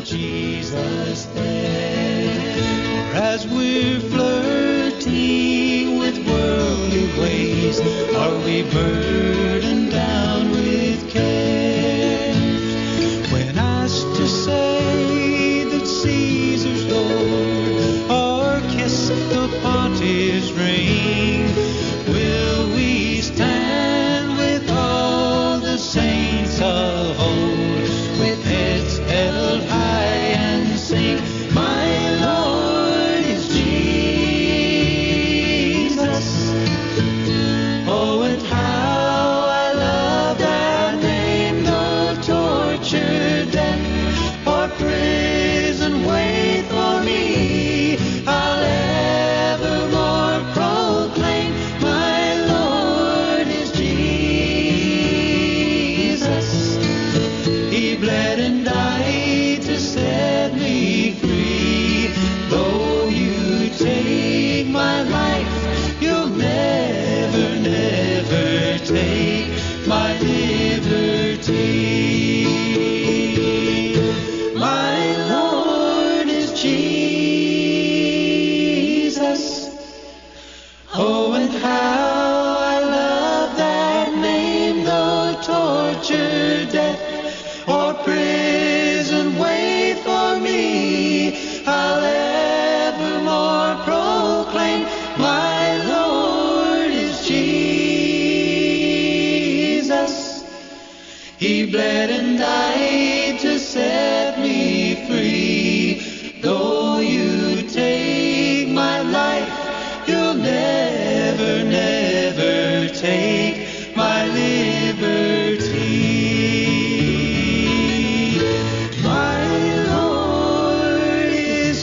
Jesus there? Or as we're flirting with worldly ways, are we burdened down with cares? When asked to say that Caesar's Lord, or kiss the Pontiff's ring, will we stand with all the saints of old, with heads held high and sing, my Lord is Jesus? Oh, and how I love that name, though torture, death, or prison wait for me, I'll evermore proclaim, my Lord is Jesus. He bled and died to set me free. Though you take my life, you'll never, never take my liberty. My Lord is Jesus. Oh, and how I love that name, though torture, death, or prison wait for me, I'll evermore proclaim, my Lord is Jesus. He bled and died to set me free. Though you take my life, you'll never, never take my liberty. My Lord is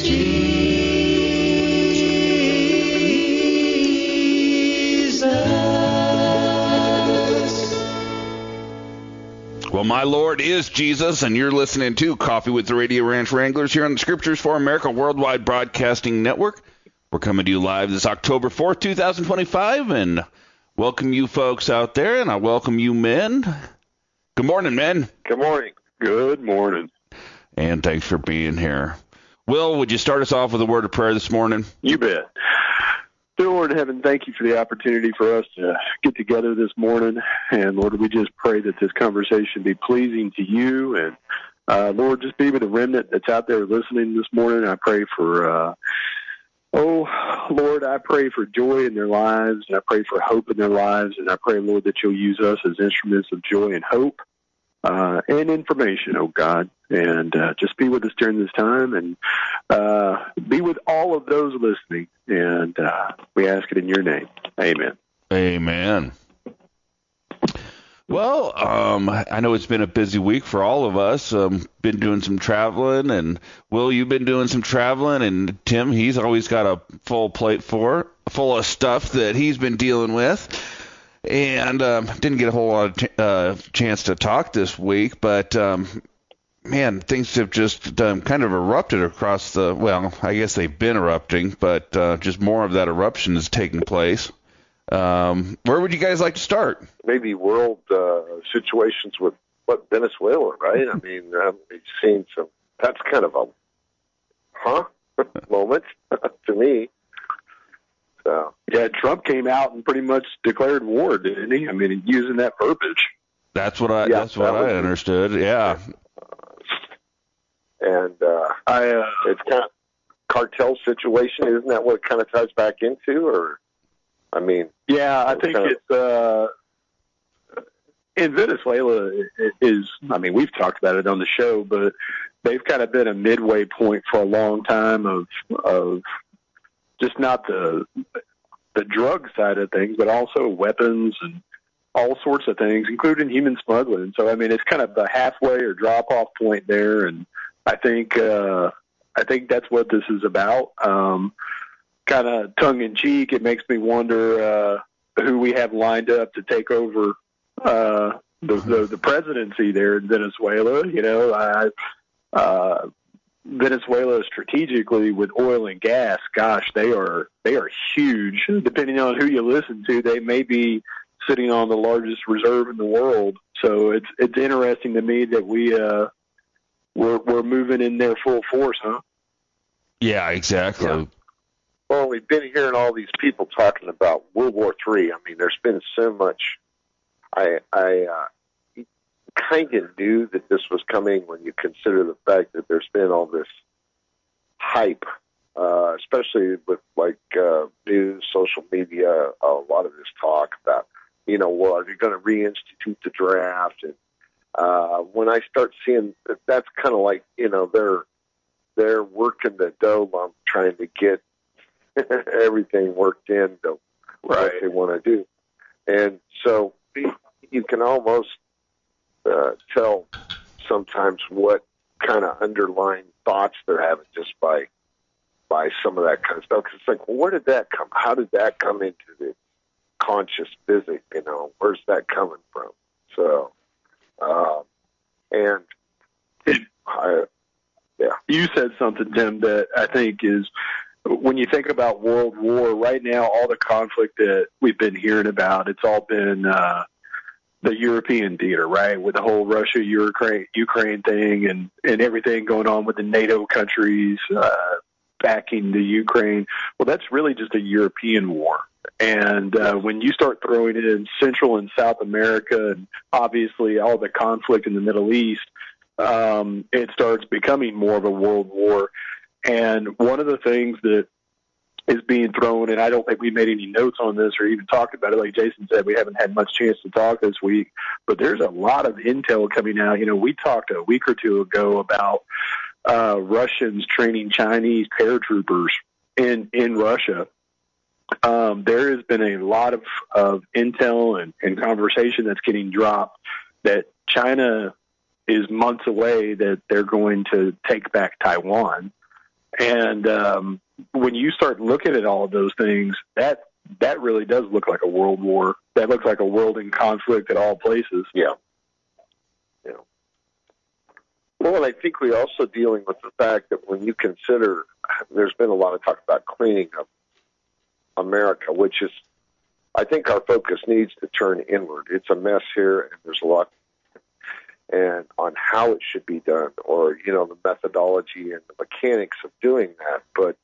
Jesus. Well, my Lord is Jesus, and you're listening to Coffee with the Radio Ranch Wranglers here on the Scriptures for America Worldwide Broadcasting Network. We're coming to you live this October 4th, 2025, and welcome you folks out there, and I welcome you men. Good morning, men. Good morning. Good morning. And thanks for being here. Will, would you start us off with a word of prayer this morning? You bet. Dear Lord in heaven, thank you for the opportunity for us to get together this morning. And Lord, we just pray that this conversation be pleasing to you. And Lord, just be with the remnant that's out there listening this morning. I pray for, Lord, I pray for joy in their lives. And I pray for hope in their lives. And I pray, Lord, that you'll use us as instruments of joy and hope and information, oh God. And just be with us during this time, and be with all of those listening. And we ask it in your name. Amen. Amen. Well, I know it's been a busy week for all of us. Been doing some traveling, and Will, you've been doing some traveling, and Tim, he's always got a full plate full of stuff that he's been dealing with. And didn't get a whole lot of chance to talk this week, but man, things have just kind of erupted across well, I guess they've been erupting, but just more of that eruption is taking place. Where would you guys like to start? Maybe world situations with Venezuela, right? I mean, we've seen some, that's kind of a moment to me. So. Yeah, Trump came out and pretty much declared war, didn't he? I mean, using that verbiage. That's what I understood. Yeah. And it's kind of cartel situation. Isn't that what it kind of ties back into? Or, I mean, yeah, I think it's in Venezuela is. I mean, we've talked about it on the show, but they've kind of been a midway point for a long time of just not the drug side of things, but also weapons and all sorts of things, including human smuggling. So, I mean, it's kind of the halfway or drop-off point there, and I think that's what this is about. Kind of tongue-in-cheek, it makes me wonder who we have lined up to take over the presidency there in Venezuela. You know, Venezuela strategically with oil and gas, gosh, they are huge. Depending on who you listen to, they may be sitting on the largest reserve in the world. So it's interesting to me that we we're moving in their full force, huh? Yeah, exactly. Yeah. Well, we've been hearing all these people talking about World War III. I mean, there's been so much. I kind of knew that this was coming when you consider the fact that there's been all this hype, especially with news, social media, a lot of this talk about, well, are they going to reinstitute the draft? And when I start seeing that's kind of like, they're working the dough lump trying to get everything worked in to what they want to do. And so you can almost tell sometimes what kind of underlying thoughts they're having just by some of that kind of stuff. Because it's like, well, where did that come? How did that come into the conscious physics? Where's that coming from? So, You said something, Tim, that I think is, when you think about World War right now, all the conflict that we've been hearing about, it's all been the European theater, right? With the whole Russia-Ukraine thing and everything going on with the NATO countries backing the Ukraine. Well, that's really just a European war. And when you start throwing in Central and South America and obviously all the conflict in the Middle East, it starts becoming more of a world war. And one of the things that is being thrown, and I don't think we made any notes on this or even talked about it. Like Jason said, we haven't had much chance to talk this week, but there's a lot of intel coming out. We talked a week or two ago about Russians training Chinese paratroopers in Russia. There has been a lot of intel and conversation that's getting dropped that China is months away that they're going to take back Taiwan. And when you start looking at all of those things, that really does look like a world war. That looks like a world in conflict at all places. Yeah. Well, and I think we're also dealing with the fact that when you consider, there's been a lot of talk about cleaning up America, which is, I think our focus needs to turn inward. It's a mess here, and there's a lot and on how it should be done, or, the methodology and the mechanics of doing that. But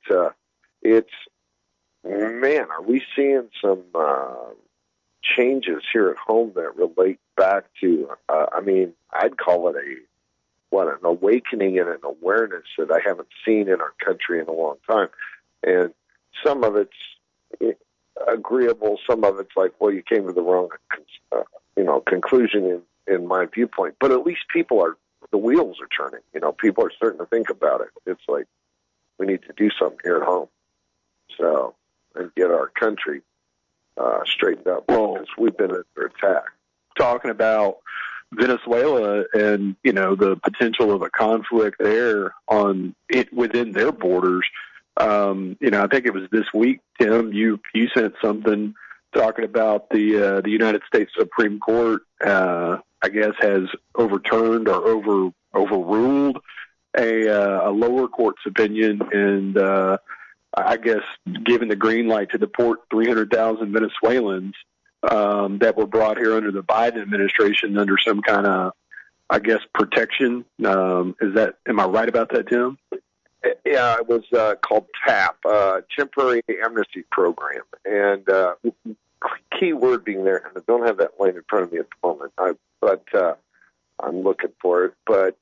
are we seeing some changes here at home that relate back to, I'd call it an awakening and an awareness that I haven't seen in our country in a long time. And some of it's agreeable, some of it's like, well, you came to the wrong, conclusion in my viewpoint. But at least the wheels are turning. People are starting to think about it. It's like, we need to do something here at home. So, and get our country straightened up. Well, because we've been under attack. Talking about Venezuela and, the potential of a conflict there within their borders. I think it was this week, Tim, you sent something talking about the United States Supreme Court, I guess, has overturned or overruled a lower court's opinion, and I guess given the green light to deport 300,000 Venezuelans that were brought here under the Biden administration under some kind of, I guess, protection. Am I right about that, Tim? Yeah, it was called TAP, Temporary Amnesty Program, and key word being there, and I don't have that line in front of me at the moment, but I'm looking for it. But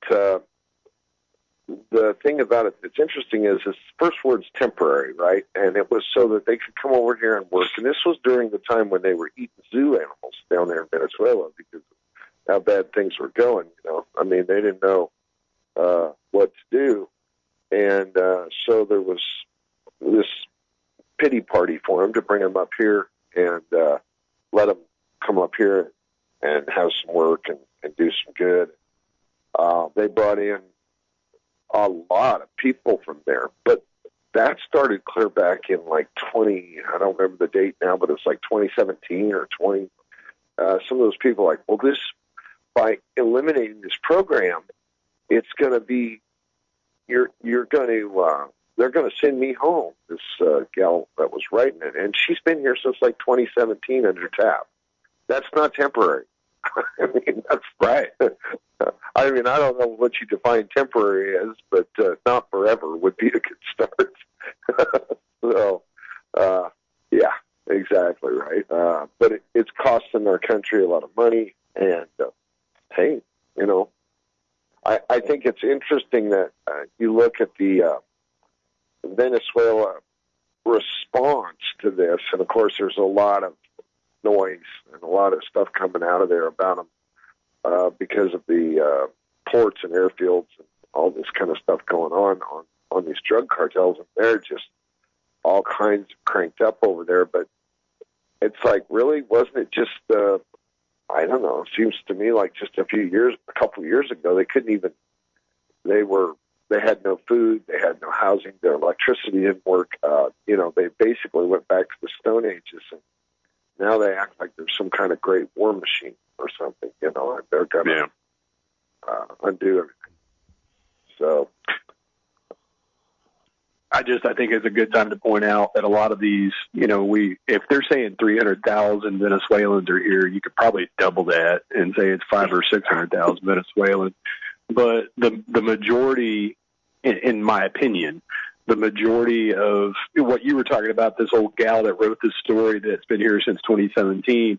the thing about it that's interesting is this first word's temporary, right? And it was so that they could come over here and work. And this was during the time when they were eating zoo animals down there in Venezuela because of how bad things were going. They didn't know what to do. And so there was this pity party for them to bring them up here and let them come up here and have some work and do some good. They brought in a lot of people from there, but that started clear back in I don't remember the date now, but it's like 2017 or 20. Some of those people by eliminating this program, it's going to be, they're going to send me home, this gal that was writing it. And she's been here since 2017 under TAP. That's not temporary. That's right. I mean, I don't know what you define temporary as, but not forever would be a good start. So, yeah, exactly right. But it's costing our country a lot of money. And, hey, you know, I think it's interesting that you look at the Venezuela response to this. And, of course, there's a lot of noise and a lot of stuff coming out of there about them because of the ports and airfields and all this kind of stuff going on these drug cartels. And they're just all kinds of cranked up over there. But it's like, really, wasn't it just, I don't know, it seems to me like just a couple of years ago, they couldn't even, they had no food, they had no housing, their electricity didn't work. You know, they basically went back to the Stone Ages, and now they act like there's some kind of great war machine or something, you know, and they're going to undo everything. So I think it's a good time to point out that a lot of these, you know, if they're saying 300,000 Venezuelans are here, you could probably double that and say it's 500,000 or 600,000 Venezuelans. But the majority, in my opinion, the majority of what you were talking about, this old gal that wrote this story that's been here since 2017,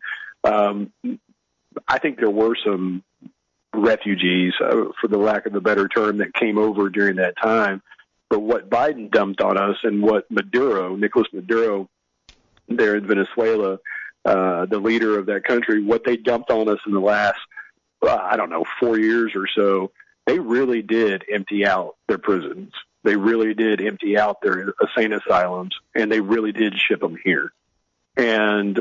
I think there were some refugees, for the lack of a better term, that came over during that time. But what Biden dumped on us and what Nicolas Maduro, there in Venezuela, the leader of that country, what they dumped on us in the last, 4 years or so, they really did empty out their prisons. They really did empty out their insane asylums, and they really did ship them here. And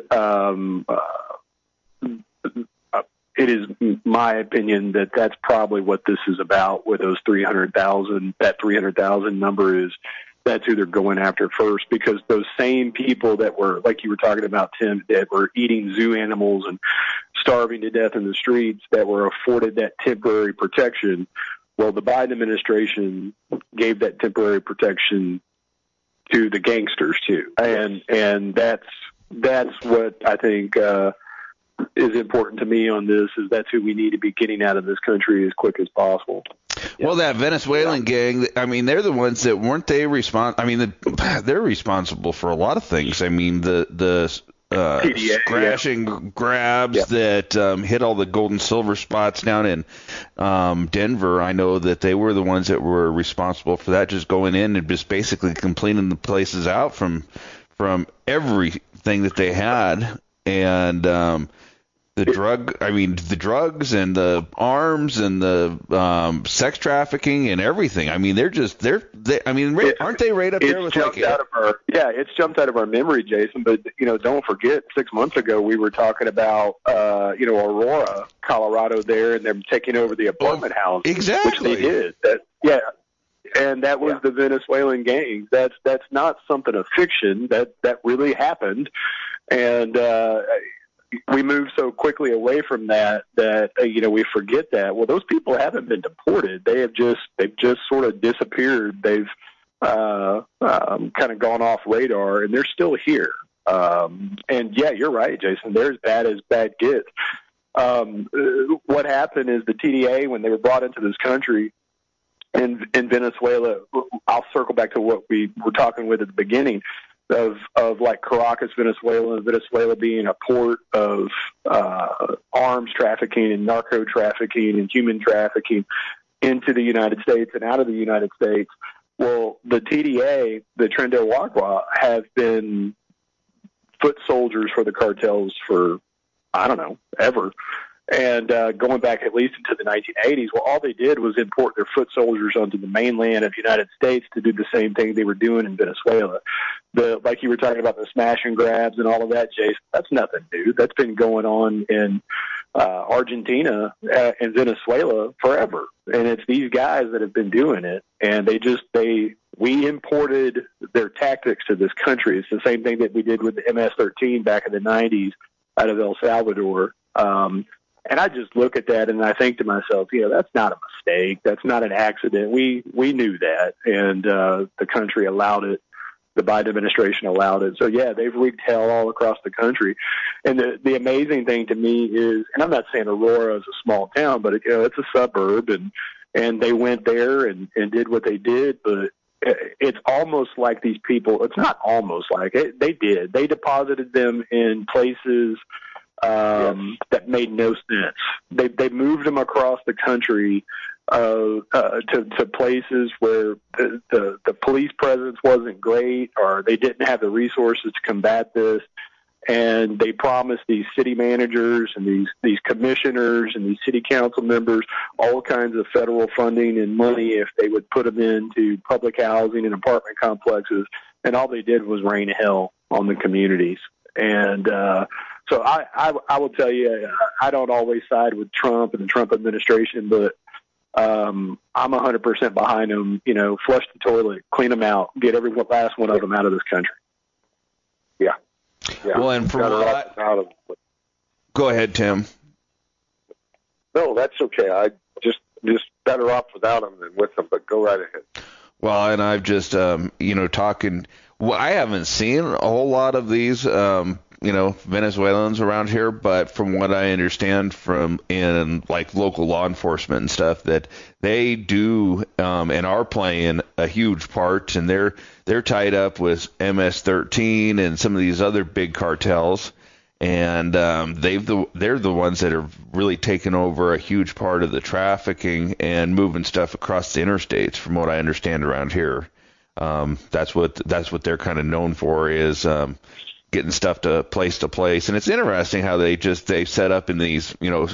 it is my opinion that that's probably what this is about with those 300,000. That 300,000 number is, that's who they're going after first, because those same people that were, like you were talking about, Tim, that were eating zoo animals and starving to death in the streets, that were afforded that temporary protection. Well, the Biden administration gave that temporary protection to the gangsters too. And that's what I think, is important to me on this, is that's who we need to be getting out of this country as quick as possible. Well, that Venezuelan gang, I mean, they're the ones that weren't they they're responsible for a lot of things. I mean, the crash and grabs that hit all the gold and silver spots down in Denver. I know that they were the ones that were responsible for that, just going in and just basically cleaning the places out from everything that they had. And the drugs and the arms and the sex trafficking and everything. I mean, aren't they right up there with it's jumped out of our memory, Jason. But, you know, don't forget, 6 months ago, we were talking about, Aurora, Colorado there, and them taking over the apartment house. Exactly. Which they did. And that was the Venezuelan gangs. That's not something of fiction. That really happened. And, we move so quickly away from that we forget that. Well, those people haven't been deported. They've just sort of disappeared. They've kind of gone off radar, and they're still here. And yeah, you're right, Jason. They're as bad gets. What happened is the TDA, when they were brought into this country in Venezuela, I'll circle back to what we were talking with at the beginning, of like Caracas, Venezuela being a port of arms trafficking and narco trafficking and human trafficking into the United States and out of the United States. Well, the TDA, the Tren de Aragua, have been foot soldiers for the cartels for, ever. And going back at least into the 1980s, well, all they did was import their foot soldiers onto the mainland of the United States to do the same thing they were doing in Venezuela. Like you were talking about the smash and grabs and all of that, Jason, that's nothing new. That's been going on in Argentina and Venezuela forever. And it's these guys that have been doing it. And we imported their tactics to this country. It's the same thing that we did with the MS-13 back in the 90s out of El Salvador. And I just look at that and I think to myself, that's not a mistake. That's not an accident. We knew that, and the country allowed it the Biden administration allowed it. So yeah, they've wreaked hell all across the country. And the amazing thing to me is, and I'm not saying Aurora is a small town, but it's a suburb, and they went there and did what they did. But it's almost like these people, it's not almost like it, they deposited them in places that made no sense. They moved them across the country to places where the police presence wasn't great, or they didn't have the resources to combat this. And they promised these city managers and these commissioners and these city council members all kinds of federal funding and money if they would put them into public housing and apartment complexes. And all they did was rain hell on the communities. And so I will tell you, I don't always side with Trump and the Trump administration, but I'm 100% behind them. You know, flush the toilet, clean them out, get every last one of them out of this country. Yeah. Yeah. Well, and from what go ahead, Tim. No, that's okay. I just better off without them than with them, but go right ahead. Well, and I've just, talking. Well, I haven't seen a whole lot of these, Venezuelans around here, but from what I understand in like local law enforcement and stuff, that they do and are playing a huge part, and they're tied up with MS-13 and some of these other big cartels, and they're the ones that are really taking over a huge part of the trafficking and moving stuff across the interstates, from what I understand around here. That's what they're kind of known for, is getting stuff to place. And it's interesting how they set up in these,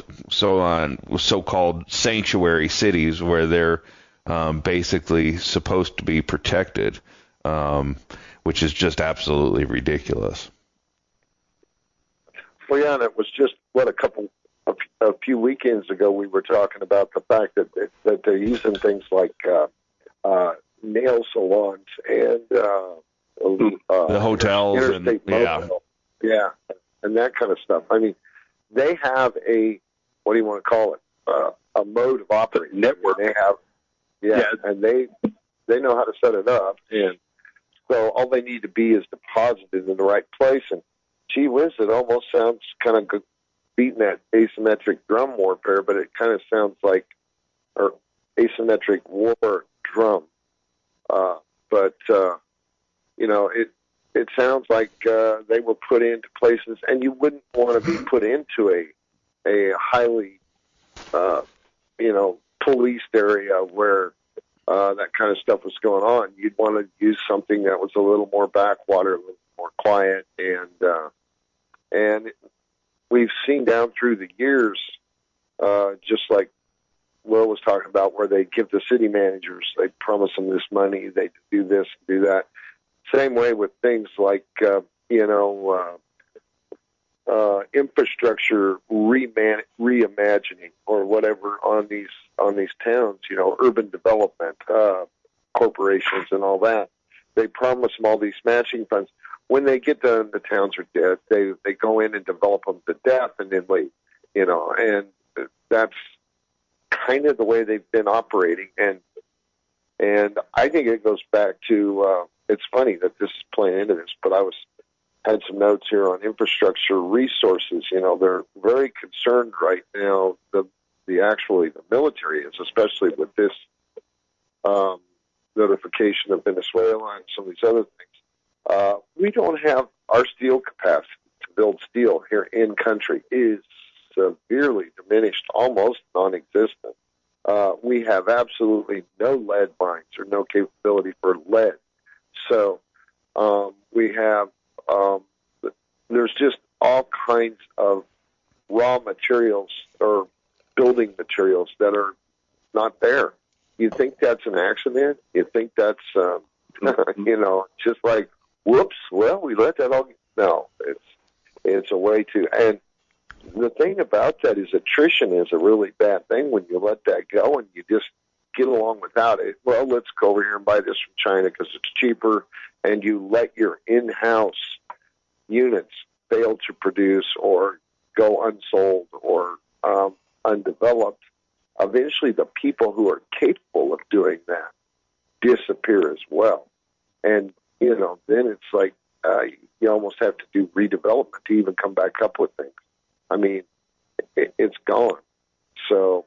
so-called sanctuary cities where they're basically supposed to be protected, which is just absolutely ridiculous. Well, yeah, and it was just, a few weekends ago, we were talking about the fact that they're using things like nail salons and the hotels and and that kind of stuff. I mean, they have a, what do you want to call it? A mode of operating network. They have, and they know how to set it up, and so all they need to be is deposited in the right place. And gee whiz, it almost sounds kind of good, beating that asymmetric drum warfare, but it kind of sounds like, or asymmetric war drum. It sounds like they were put into places, and you wouldn't want to be put into a highly, policed area where that kind of stuff was going on. You'd want to use something that was a little more backwater, a little more quiet, and we've seen down through the years, just like Will was talking about, where they give the city managers, they promise them this money, they do this, do that. Same way with things like, infrastructure reimagining or whatever on these towns, urban development corporations and all that. They promise them all these matching funds. When they get done, the towns are dead. They go in and develop them to death, and then leave. And that's kind of the way they've been operating, and I think it goes back to. It's funny that this is playing into this, but I had some notes here on infrastructure resources. They're very concerned right now. The military is, especially with this notification of Venezuela and some of these other things. We don't have our steel capacity to build steel here in country is severely diminished, almost non-existent. We have absolutely no lead mines or no capability for lead. So we have, there's just all kinds of raw materials or building materials that are not there. You think that's an accident? You think that's, just like, whoops, well, we let that all, no, it's a way to, and the thing about that is attrition is a really bad thing when you let that go and you just get along without it. Well, let's go over here and buy this from China because it's cheaper, and you let your in-house units fail to produce or go unsold or undeveloped. Eventually, the people who are capable of doing that disappear as well. And then it's like you almost have to do redevelopment to even come back up with things. I mean, it's gone. So,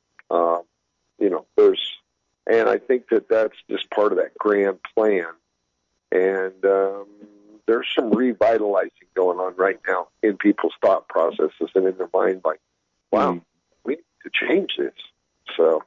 and I think that's just part of that grand plan. And there's some revitalizing going on right now in people's thought processes and in their mind, like, wow, we need to change this. So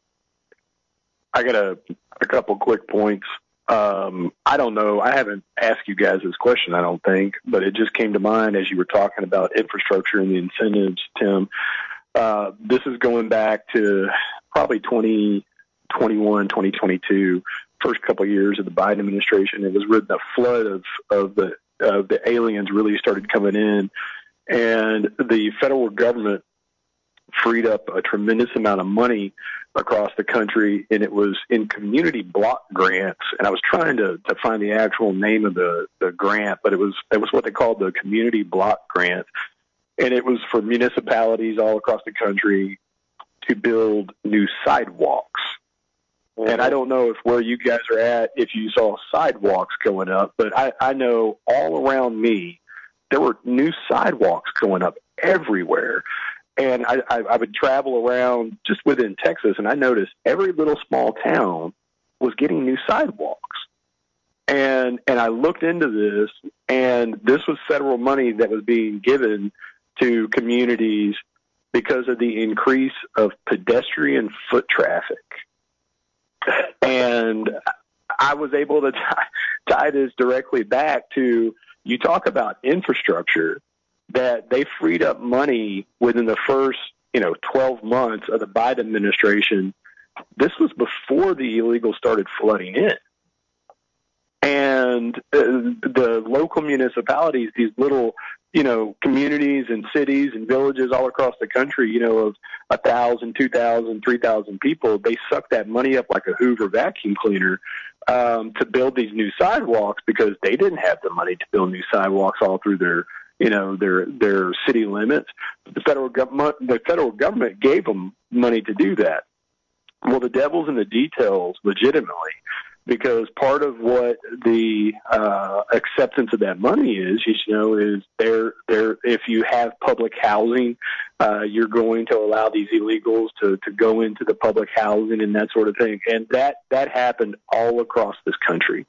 I got a couple quick points. I don't know. I haven't asked you guys this question, I don't think, but it just came to mind as you were talking about infrastructure and the incentives, Tim. This is going back to probably 2021, 2022, first couple of years of the Biden administration. It was when the flood of the aliens really started coming in, and the federal government freed up a tremendous amount of money across the country, and it was in community block grants. And I was trying to find the actual name of the grant, but it was what they called the community block grant. And it was for municipalities all across the country to build new sidewalks. And I don't know if where you guys are at, if you saw sidewalks going up, but I know all around me, there were new sidewalks going up everywhere. And I would travel around just within Texas, and I noticed every little small town was getting new sidewalks. And I looked into this, and this was federal money that was being given to communities because of the increase of pedestrian foot traffic. And I was able to tie this directly back to, you talk about infrastructure, that they freed up money within the first, 12 months of the Biden administration. This was before the illegals started flooding in. And the local municipalities, these little, communities and cities and villages all across the country, of 1,000, 2,000, 3,000 people, they sucked that money up like a Hoover vacuum cleaner to build these new sidewalks, because they didn't have the money to build new sidewalks all through their city limits. The federal government gave them money to do that. Well, the devil's in the details, legitimately, because part of what the acceptance of that money is if you have public housing, you're going to allow these illegals to go into the public housing and that sort of thing. And that happened all across this country.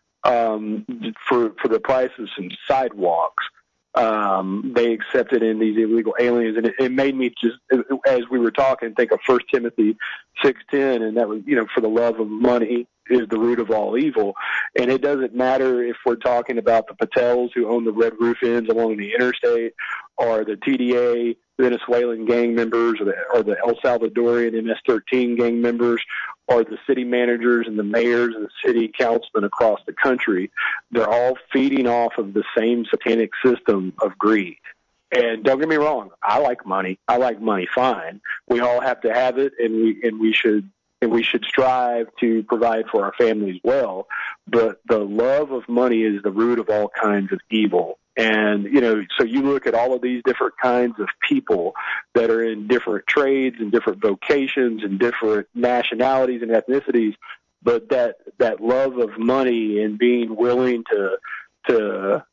For the price of some sidewalks, they accepted in these illegal aliens, and it made me just, as we were talking, think of 1 Timothy 6:10, and that was, for the love of money is the root of all evil. And it doesn't matter if we're talking about the Patels who own the Red Roof Inns along the interstate, or the TDA Venezuelan gang members, or the El Salvadorian MS-13 gang members, or the city managers and the mayors and the city councilmen across the country. They're all feeding off of the same satanic system of greed. And don't get me wrong, I like money. I like money fine. We all have to have it, and we should strive to provide for our families well. But the love of money is the root of all kinds of evil. And, so you look at all of these different kinds of people that are in different trades and different vocations and different nationalities and ethnicities, but that love of money and being willing to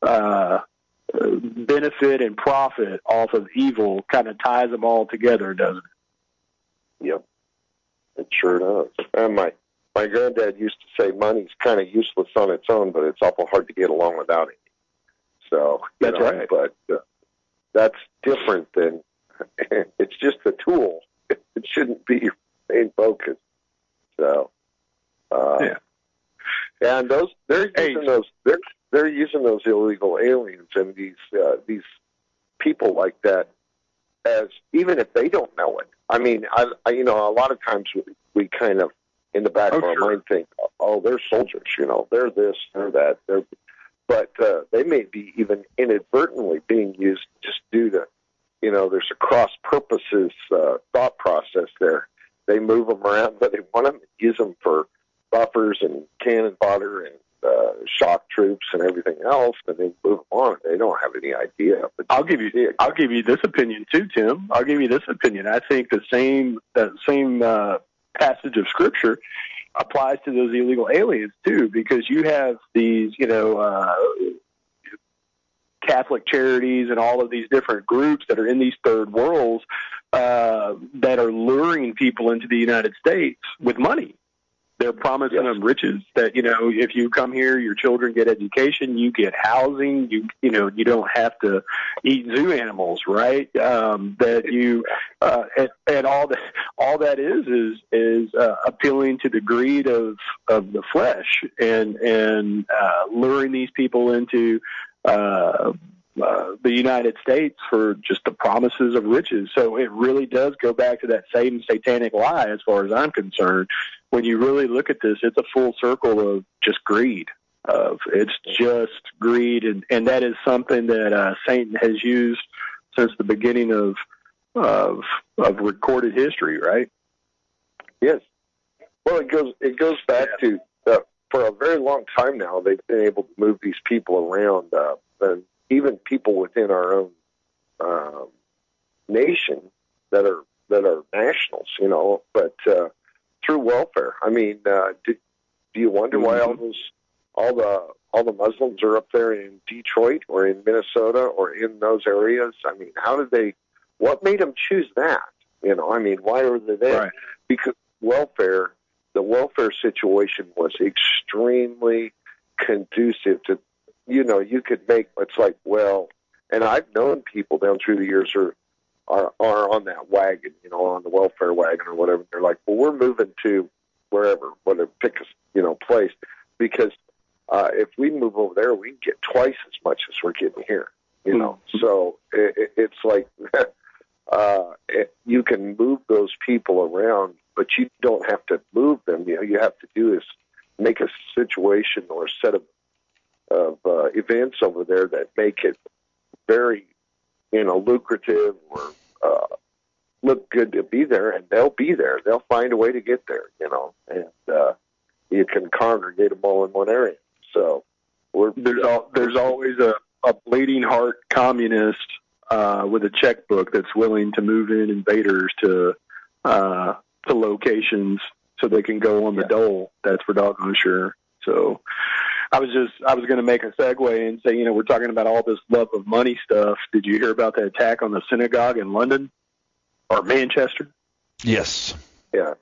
benefit and profit off of evil kind of ties them all together, doesn't it? Yep, it sure does. And my granddad used to say money's kind of useless on its own, but it's awful hard to get along without it. So that's right. But that's different than it's just a tool. It shouldn't be your main focus. So yeah. And they're using those illegal aliens and these people like that as, even if they don't know it. I mean, a lot of times we kind of in the back of our mind think, oh, they're soldiers, they're this, they're that, but they may be even inadvertently being used just due to, there's a cross-purposes thought process there. They move them around, but they want them to use them for buffers and cannon fodder and shock troops and everything else, and they move them on. They don't have any idea. But I'll give you this opinion too, Tim. I'll give you this opinion. I think that same passage of Scripture applies to those illegal aliens too, because you have these, Catholic charities and all of these different groups that are in these third worlds that are luring people into the United States with money. They're promising them riches that, if you come here, your children get education, you get housing, you don't have to eat zoo animals, right? That you, and all that is appealing to the greed of the flesh and luring these people into, the United States for just the promises of riches. So it really does go back to that same satanic lie, as far as I'm concerned. When you really look at this, it's a full circle of just greed. It's just greed, and that is something that Satan has used since the beginning of recorded history, right? Yes. Well, it goes back to for a very long time now. They've been able to move these people around, and even people within our own nation that are nationals, but through welfare. I mean, do you wonder why all the Muslims are up there in Detroit or in Minnesota or in those areas? I mean, what made them choose that? I mean, why are they there? Right. Because the welfare situation was extremely conducive to, you could make, it's like, and I've known people down through the years who are on that wagon, on the welfare wagon or whatever. They're like, well, we're moving to whatever, pick a, place, because if we move over there, we can get twice as much as we're getting here, So it's like you can move those people around, but you don't have to move them. You have to do is make a situation or a set of events over there that make it very, lucrative or look good to be there, and they'll be there. They'll find a way to get there, and you can congregate them all in one area. So there's always a bleeding heart communist with a checkbook that's willing to move in invaders to locations so they can go on the dole. That's for doggone sure. So I was going to make a segue and say, we're talking about all this love of money stuff. Did you hear about the attack on the synagogue in London or Manchester? Yes. Yeah.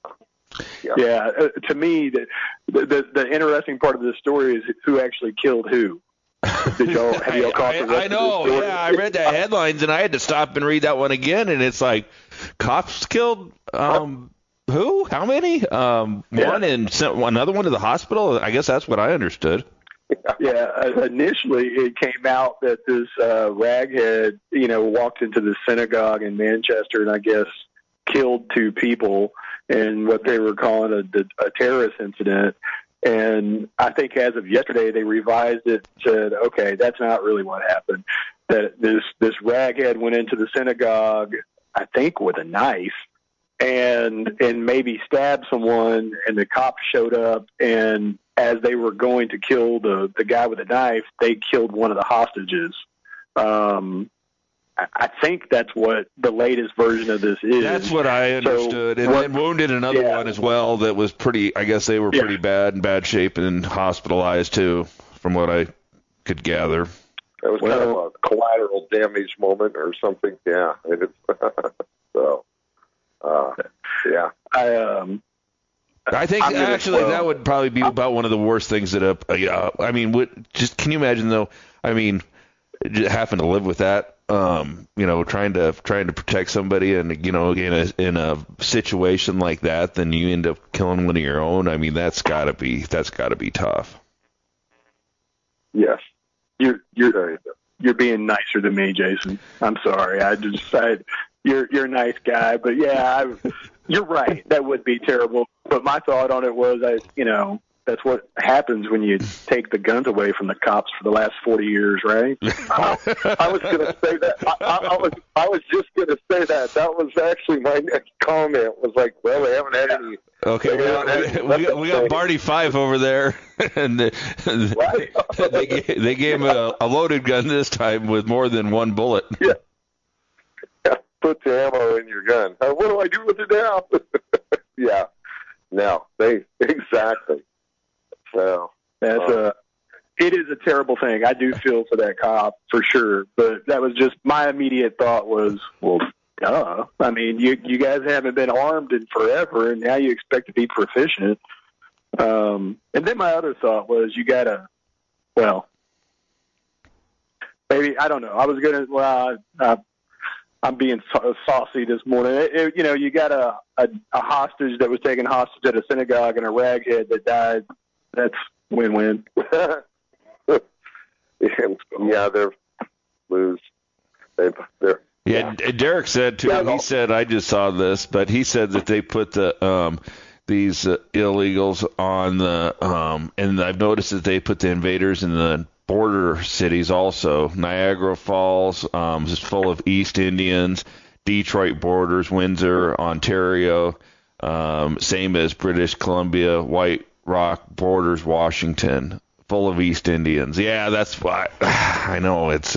To me, the interesting part of this story is who actually killed who. Have y'all caught the rest I know. Of the story? Yeah, I read the headlines and I had to stop and read that one again, and it's like, cops killed who? How many? One and sent another one to the hospital. I guess that's what I understood. Yeah, initially it came out that this raghead, walked into the synagogue in Manchester and I guess killed 2 people in what they were calling a terrorist incident. And I think as of yesterday, they revised it, said, okay, that's not really what happened. That this raghead went into the synagogue, I think with a knife, and maybe stabbed someone, and the cops showed up, and as they were going to kill the guy with the knife, they killed one of the hostages. I think that's what the latest version of this is. That's what I understood. And then wounded another one as well that was pretty, I guess they were pretty in bad shape and hospitalized too, from what I could gather. That was kind of a collateral damage moment or something. Yeah. So, yeah. I think actually that would probably be about one of the worst things that can you imagine though? I mean, having to live with that, trying to protect somebody, and in a situation like that, then you end up killing one of your own. I mean, that's gotta be tough. Yes, you're being nicer than me, Jason. I'm sorry. You're a nice guy, but yeah, you're right. That would be terrible. But my thought on it was, that's what happens when you take the guns away from the cops for the last 40 years, right? I was going to say that. I was just going to say that. That was actually my next comment. Was like, well, they haven't had any. Okay, we got Barney Fife over there, and they gave him a loaded gun this time with more than one bullet. Yeah. Put the ammo in your gun. What do I do with it now? Yeah. No, they Exactly. So it is a terrible thing. I do feel for that cop for sure, but that was just my immediate thought was, well, duh. I mean, you guys haven't been armed in forever, and now you expect to be proficient. And then my other thought was, maybe, I don't know. I was going to, I'm being saucy this morning. You got a hostage that was taken hostage at a synagogue and a raghead that died. That's win-win. Yeah, they're lose. Yeah, Derek said too. He said, I just saw this, but he said that they put these illegals on the and I've noticed that they put the invaders in the border cities also. Niagara Falls is full of East Indians. Detroit borders, Windsor, Ontario, same as British Columbia. White Rock borders, Washington, full of East Indians. Yeah, that's why I know it's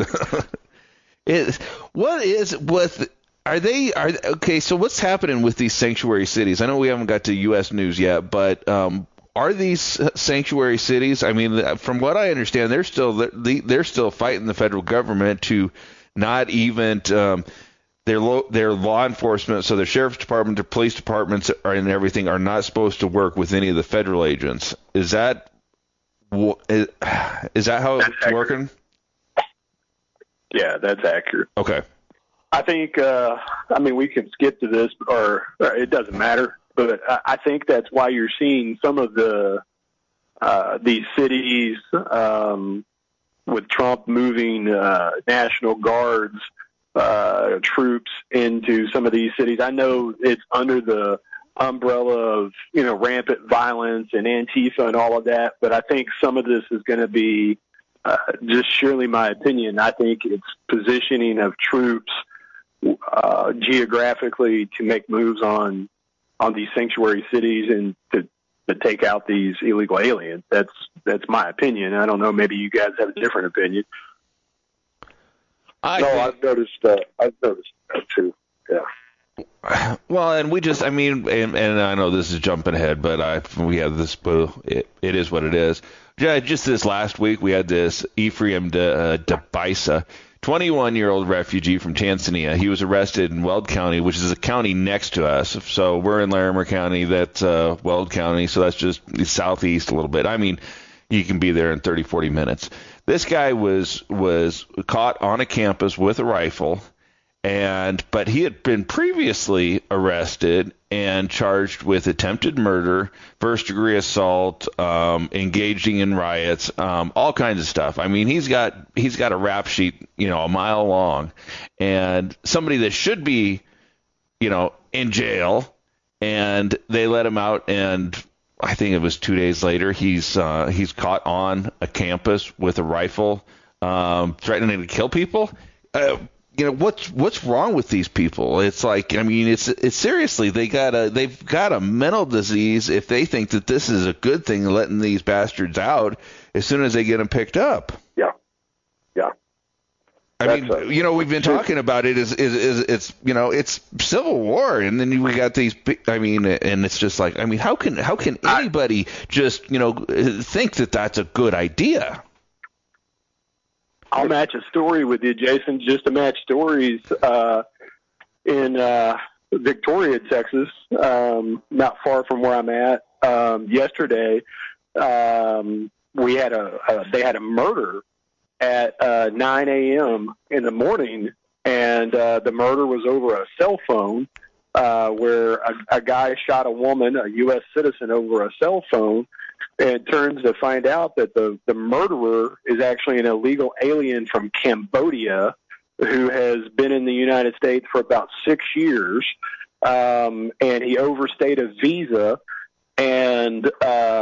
okay, so what's happening with these sanctuary cities? I know we haven't got to U.S. news yet, but are these sanctuary cities? I mean, from what I understand, they're still fighting the federal government to not even their law enforcement, so their sheriff's department, their police departments, and everything are not supposed to work with any of the federal agents. Is that how it's working? Yeah, that's accurate. Okay. I think, we can skip to this, or it doesn't matter, but I think that's why you're seeing some of these cities with Trump moving National Guards troops into some of these cities. I know it's under the umbrella of, rampant violence and Antifa and all of that, but I think some of this is going to be just surely my opinion. I think it's positioning of troops geographically to make moves on these sanctuary cities and to take out these illegal aliens. That's my opinion. I don't know. Maybe you guys have a different opinion. I've noticed that too. Yeah. Well, and we just, and I know this is jumping ahead, but we have this. It is what it is. Yeah, just this last week we had this Ephraim Debaisa, 21-year-old refugee from Tanzania. He was arrested in Weld County, which is a county next to us. So we're in Larimer County. That's Weld County. So that's just southeast a little bit. I mean, you can be there in 30, 40 minutes. This guy was caught on a campus with a rifle, but he had been previously arrested and charged with attempted murder, first-degree assault, engaging in riots, all kinds of stuff. I mean, he's got a rap sheet, a mile long, and somebody that should be, in jail, and they let him out, and I think it was 2 days later, he's caught on a campus with a rifle, threatening to kill people. What's wrong with these people? It's like, it's seriously, they've got a mental disease if they think that this is a good thing, letting these bastards out as soon as they get them picked up. Yeah. We've been talking about it it's civil war, and then we got these. And it's just like, how can anybody just think that that's a good idea? I'll match a story with you, Jason, just to match stories in Victoria, Texas, not far from where I'm at. Yesterday, they had a murder at 9 a.m. in the morning, and the murder was over a cell phone where a guy shot a woman, a U.S. citizen, over a cell phone. And turns to find out that the murderer is actually an illegal alien from Cambodia who has been in the United States for about 6 years, and he overstayed a visa. And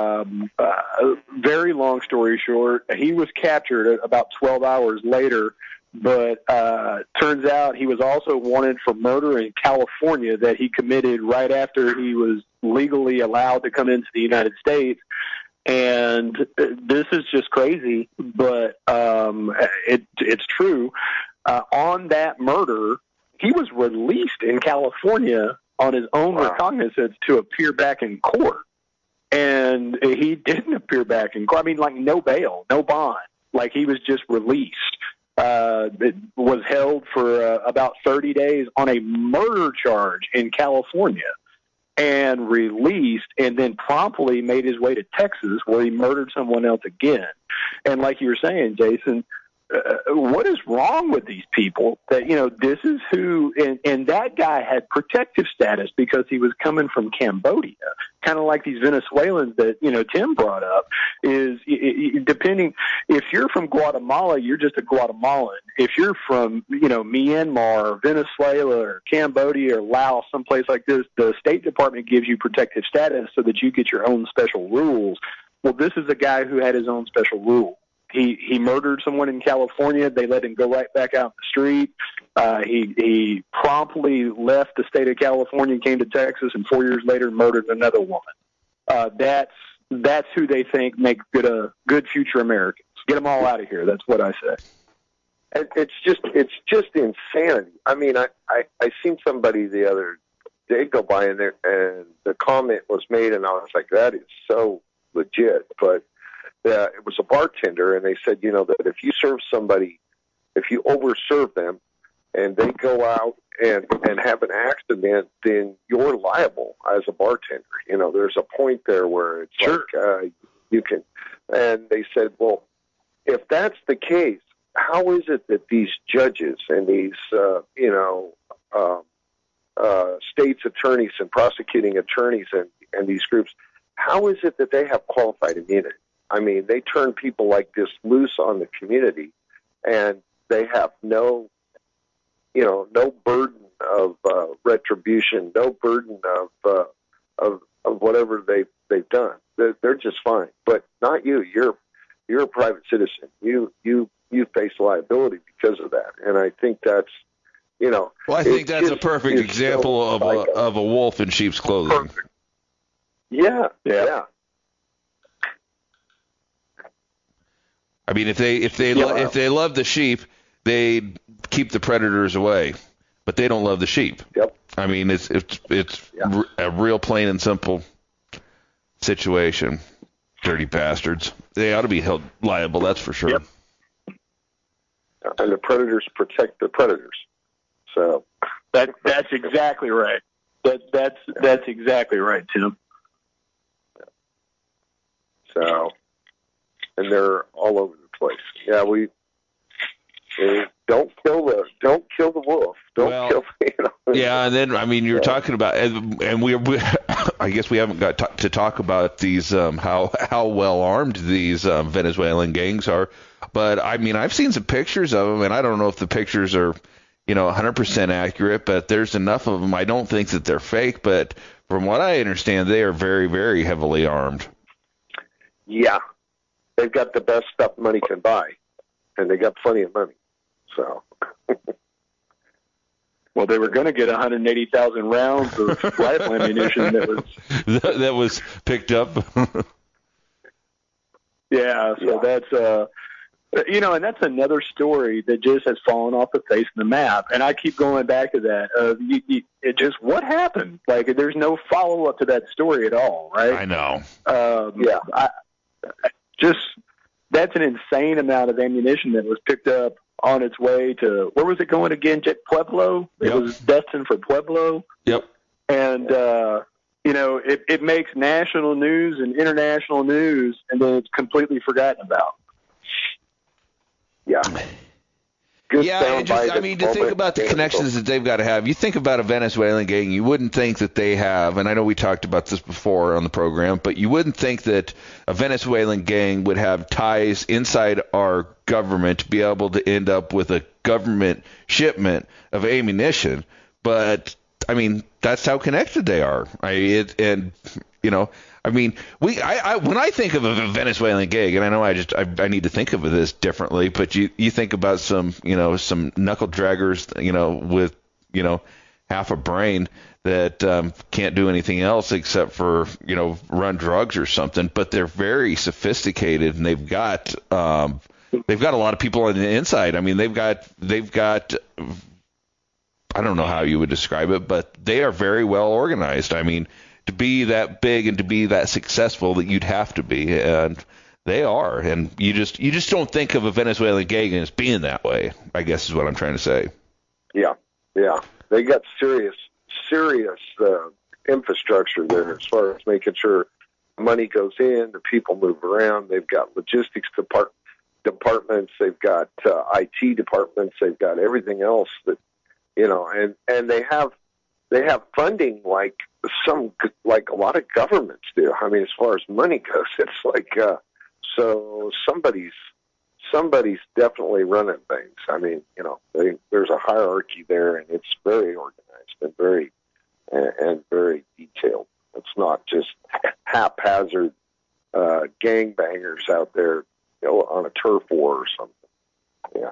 very long story short, he was captured about 12 hours later, but turns out he was also wanted for murder in California that he committed right after he was legally allowed to come into the United States. And this is just crazy, but it's true. On that murder, he was released in California on his own recognizance to appear back in court. and he didn't appear back in court. I mean, like no bail, no bond. Like he was just released. It was held for about 30 days on a murder charge in California and released, and then promptly made his way to Texas where he murdered someone else again. And like you were saying, Jason, what is wrong with these people that, this is who, and that guy had protective status because he was coming from Cambodia, kind of like these Venezuelans that, Tim brought up is depending, if you're from Guatemala, you're just a Guatemalan. If you're from, Myanmar or Venezuela or Cambodia or Laos, someplace like this, the State Department gives you protective status so that you get your own special rules. Well, this is a guy who had his own special rule. He murdered someone in California. They let him go right back out in the street. He promptly left the state of California, came to Texas, and 4 years later murdered another woman. That's who they think make good future Americans. Get them all out of here. That's what I say. And it's just insanity. I mean, I seen somebody the other day go by in there, and the comment was made, and I was like, that is so legit, but. It was a bartender, and they said, that if you serve somebody, if you overserve them, and they go out and have an accident, then you're liable as a bartender. There's a point there where it's sure. Like you can. And they said, well, if that's the case, how is it that these judges and these, state's attorneys and prosecuting attorneys and these groups, how is it that they have qualified immunity? I mean, they turn people like this loose on the community, and they have no burden of retribution, no burden of whatever they've done. They're just fine, but not you. You're a private citizen. You face liability because of that, and I think that's Well, I think that's a perfect example of a wolf in sheep's clothing. Perfect. Yeah. I mean, if they love the sheep, they keep the predators away, but they don't love the sheep. Yep. I mean, it's a real plain and simple situation. Dirty bastards. They ought to be held liable. That's for sure. Yep. And the predators protect the predators. So that's exactly right. That's exactly right, Tim. So. And they're all over the place. Yeah, don't kill the wolf. Kill. Yeah, and then I mean, you're talking about, and we I guess we haven't got to talk about these how well armed these Venezuelan gangs are. But I mean, I've seen some pictures of them, and I don't know if the pictures are 100% accurate, but there's enough of them. I don't think that they're fake, but from what I understand, they are very, very heavily armed. Yeah. They've got the best stuff money can buy, and they got plenty of money. So, well, they were going to get 180,000 rounds of rifle ammunition that was picked up. Yeah, so that's and that's another story that just has fallen off the face of the map. And I keep going back to that. It just what happened? Like, there's no follow up to that story at all, right? I know. That's an insane amount of ammunition that was picked up on its way to, where was it going again? Pueblo? It was destined for Pueblo. Yep. And, it makes national news and international news, and then it's completely forgotten about. Yeah. I mean, to think about the connections that they've got to have. You think about a Venezuelan gang, you wouldn't think that they have, and I know we talked about this before on the program, but you wouldn't think that a Venezuelan gang would have ties inside our government to be able to end up with a government shipment of ammunition. But, I mean, that's how connected they are. When I think of a Venezuelan gang, and I know I need to think of this differently, but you think about some knuckle draggers, with, half a brain that can't do anything else except for, run drugs or something, but they're very sophisticated, and they've got a lot of people on the inside. I mean, they've got I don't know how you would describe it, but they are very well organized. I mean, to be that big and to be that successful that you'd have to be, and they are. And you just don't think of a Venezuelan gang as being that way, I guess is what I'm trying to say. Yeah. They got serious infrastructure there as far as making sure money goes in, the people move around. They've got logistics departments. They've got IT departments. They've got everything else that, and they have funding like a lot of governments do. I mean, as far as money goes, it's like so somebody's definitely running things. I mean, there's a hierarchy there, and it's very organized and very detailed. It's not just haphazard gangbangers out there, on a turf war or something. Yeah.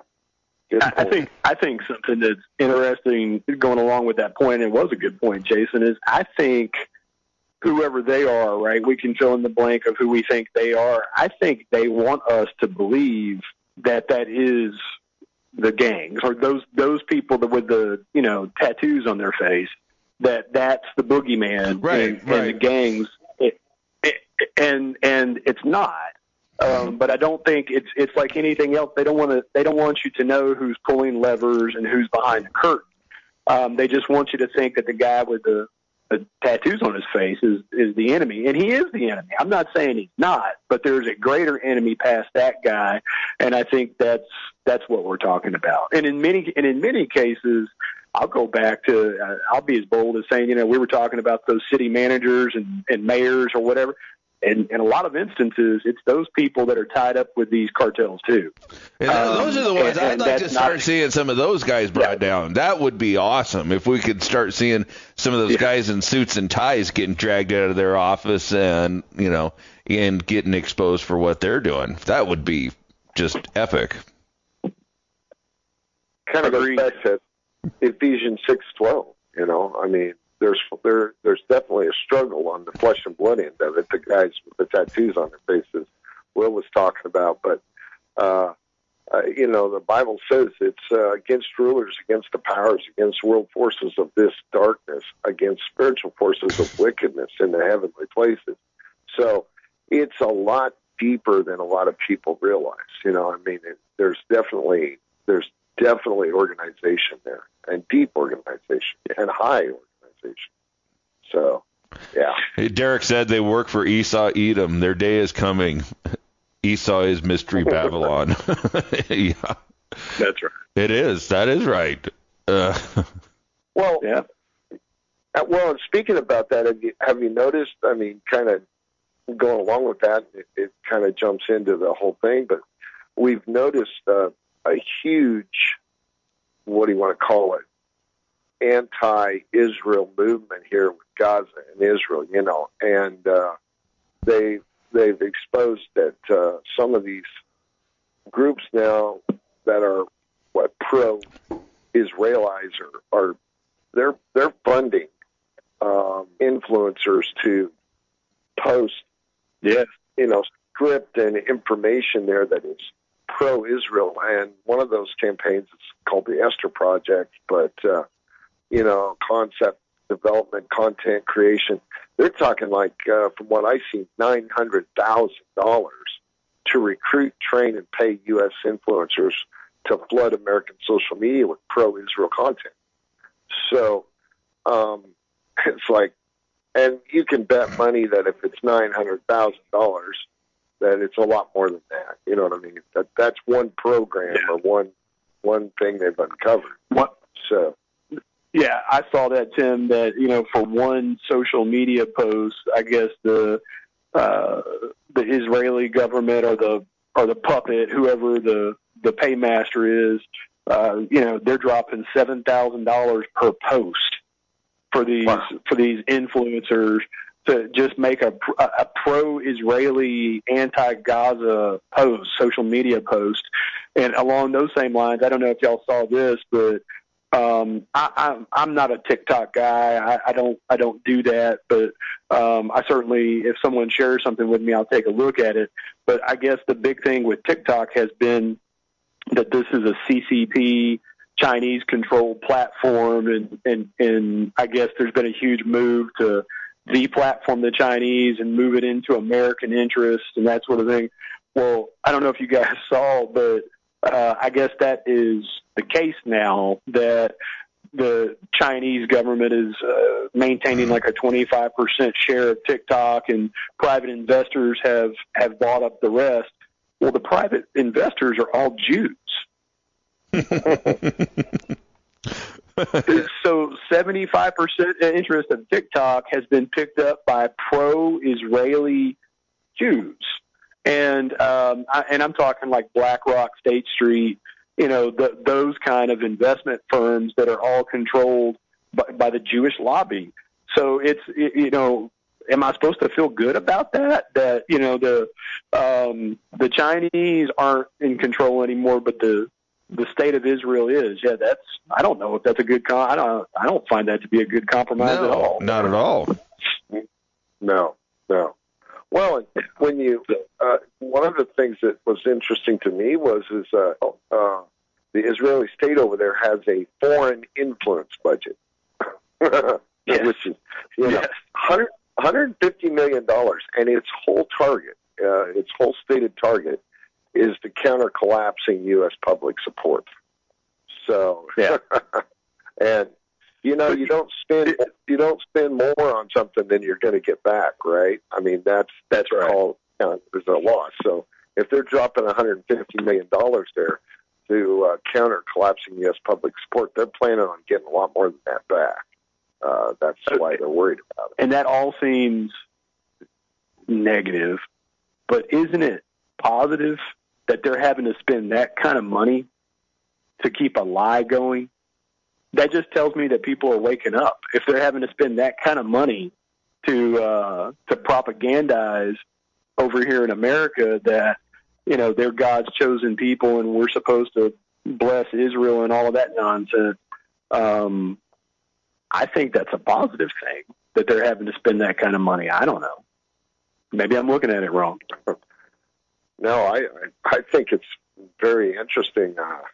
I think something that's interesting going along with that point, and it was a good point, Jason, is I think whoever they are, right, we can fill in the blank of who we think they are. I think they want us to believe that is the gangs, or those people that with the tattoos on their face, that's the boogeyman, right. The gangs, and it's not. But I don't think it's like anything else. They don't want you to know who's pulling levers and who's behind the curtain. They just want you to think that the guy with the tattoos on his face is the enemy, and he is the enemy. I'm not saying he's not, but there's a greater enemy past that guy, and I think that's what we're talking about. And in many cases, I'll go back to I'll be as bold as saying, we were talking about those city managers and mayors or whatever. And in a lot of instances, it's those people that are tied up with these cartels, too. And those are the ones I'd like to start seeing some of those guys brought down. That would be awesome if we could start seeing some of those guys in suits and ties getting dragged out of their office and, and getting exposed for what they're doing. That would be just epic. Kind of goes back to Ephesians 6:12, I mean, there's definitely a struggle on the flesh and blood end of it. The guys with the tattoos on their faces, Will was talking about, but the Bible says it's against rulers, against the powers, against world forces of this darkness, against spiritual forces of wickedness in the heavenly places. So it's a lot deeper than a lot of people realize. I mean, there's definitely organization there, and deep organization, and high organization. So, yeah. Derek said they work for Esau Edom. Their day is coming. Esau is Mystery Babylon. Yeah. That's right. It is. That is right. Well, yeah. Well, and speaking about that, have you noticed, I mean, kind of going along with that, it kind of jumps into the whole thing, but we've noticed a huge, what do you want to call it, anti-Israel movement here with Gaza and Israel, and they've exposed that some of these groups now that are pro-Israelites are they're funding influencers to post script and information there that is pro-Israel, and one of those campaigns is called the Esther Project, but concept development, content creation. They're talking like, from what I see, $900,000 to recruit, train, and pay U.S. influencers to flood American social media with pro-Israel content. So it's like, and you can bet money that if it's $900,000, that it's a lot more than that. You know what I mean? That's one program or one thing they've uncovered. So. Yeah, I saw that, Tim, that, for one social media post, I guess the Israeli government or the puppet, whoever the paymaster is, they're dropping $7,000 per post for these influencers to just make a pro-Israeli, anti-Gaza post, social media post. And along those same lines, I don't know if y'all saw this, but I'm not a TikTok guy. I don't do that, but I certainly, if someone shares something with me, I'll take a look at it. But I guess the big thing with TikTok has been that this is a CCP, Chinese-controlled platform, and I guess there's been a huge move to deplatform the Chinese and move it into American interests and that sort of thing. Well, I don't know if you guys saw, but I guess that is the case now, that the Chinese government is maintaining like a 25% share of TikTok, and private investors have bought up the rest. Well, the private investors are all Jews. So 75% interest of TikTok has been picked up by pro-Israeli Jews. And I'm talking like BlackRock, State Street, those kind of investment firms that are all controlled by the Jewish lobby. So am I supposed to feel good about that? That, the Chinese aren't in control anymore, but the state of Israel is. Yeah, I don't know if that's a good I don't find that to be a good compromise at all. Not at all. No. Well, when one of the things that was interesting to me was the Israeli state over there has a foreign influence budget, Yes. which is Yes. $150 million, and its whole target, its whole stated target, is to counter collapsing U.S. public support. So, Yeah. and you don't spend more on something than you're going to get back, right? I mean, that's right. all is a loss. So if they're dropping $150 million there to counter collapsing U.S. public support, they're planning on getting a lot more than that back. That's why they're worried about it. And that all seems negative, but isn't it positive that they're having to spend that kind of money to keep a lie going? That just tells me that people are waking up. If they're having to spend that kind of money to propagandize over here in America that, they're God's chosen people and we're supposed to bless Israel and all of that nonsense, I think that's a positive thing that they're having to spend that kind of money. I don't know. Maybe I'm looking at it wrong. No, I think it's very interesting.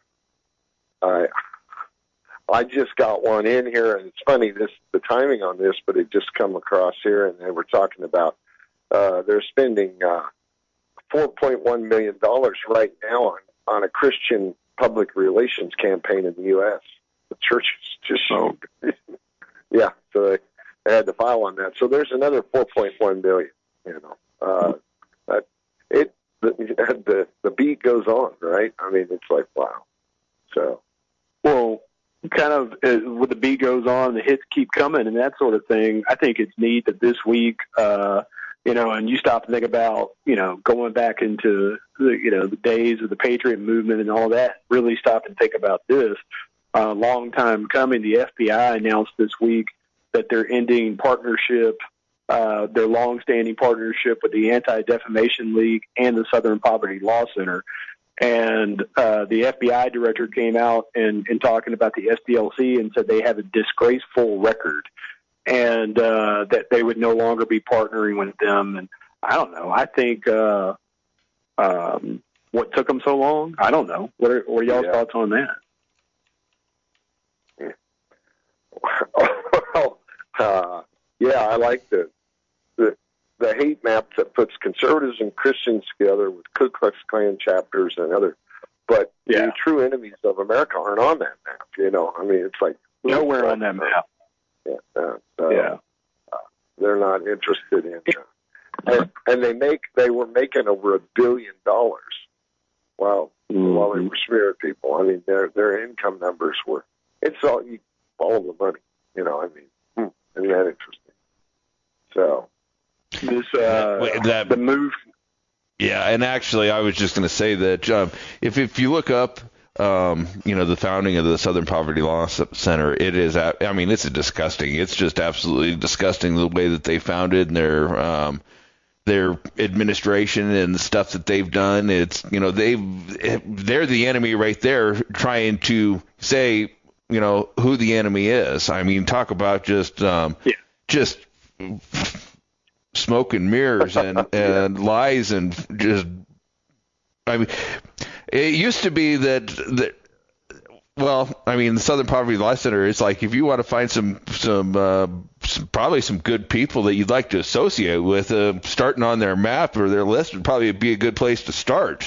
I just got one in here, and it's funny the timing on this, but it just come across here, and they were talking about they're spending $4.1 million right now on a Christian public relations campaign in the U.S. The church is just yeah, so they had to file on that. So there's another $4.1 million. The beat goes on, right? I mean, it's like wow. So well, kind of with the beat goes on, the hits keep coming, and that sort of thing. I think it's neat that this week, and you stop and think about, going back into the days of the Patriot movement and all that. Really stop and think about this. Long time coming. The FBI announced this week that they're ending partnership, their long-standing partnership with the Anti-Defamation League and the Southern Poverty Law Center. And the FBI director came out and talking about the SPLC and said they have a disgraceful record and that they would no longer be partnering with them. And I don't know. I think what took them so long? I don't know. What are y'all's thoughts on that? Well, I like the hate map that puts conservatives and Christians together with Ku Klux Klan chapters and other, but the true enemies of America aren't on that map. I mean, it's like nowhere on that map. They're not interested in, and they were making over $1 billion. Wow, while they were smearing people. I mean, their income numbers were. It's all you follow the money. I mean, isn't that interesting? So this the move. Yeah, and actually, I was just going to say that if you look up, the founding of the Southern Poverty Law Center, it is. I mean, it's disgusting. It's just absolutely disgusting the way that they founded and their administration and the stuff that they've done. It's they're the enemy right there, trying to say who the enemy is. I mean, talk about just smoke and mirrors and lies and just. I mean, it used to be that. Well, I mean, the Southern Poverty Law Center is like if you want to find some probably some good people that you'd like to associate with. Starting on their map or their list would probably be a good place to start.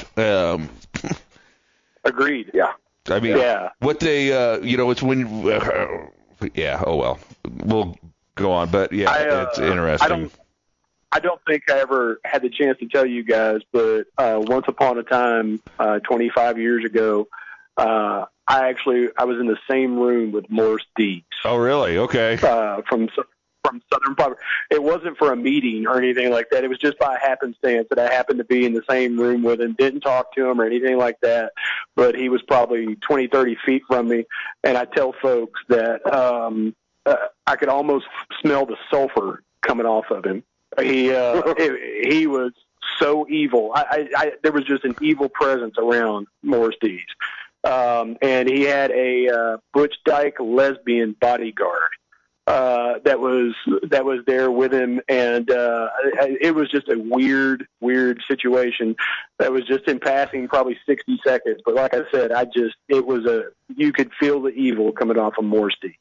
Agreed. Yeah. I mean, Yeah. what they, it's when, yeah, oh well, we'll go on, but yeah, it's interesting. I don't think I ever had the chance to tell you guys, but once upon a time, 25 years ago, I was in the same room with Morris Deeks. Oh, really? Okay. From Southern Poverty. It wasn't for a meeting or anything like that. It was just by happenstance that I happened to be in the same room with him, didn't talk to him or anything like that, but he was probably 20, 30 feet from me. And I tell folks that I could almost smell the sulfur coming off of him. He was so evil. There was just an evil presence around Morris Dees. And he had a Butch Dyke lesbian bodyguard that was there with him, and it was just a weird situation that was just in passing, probably 60 seconds. But like I said, you could feel the evil coming off of Morris Dees.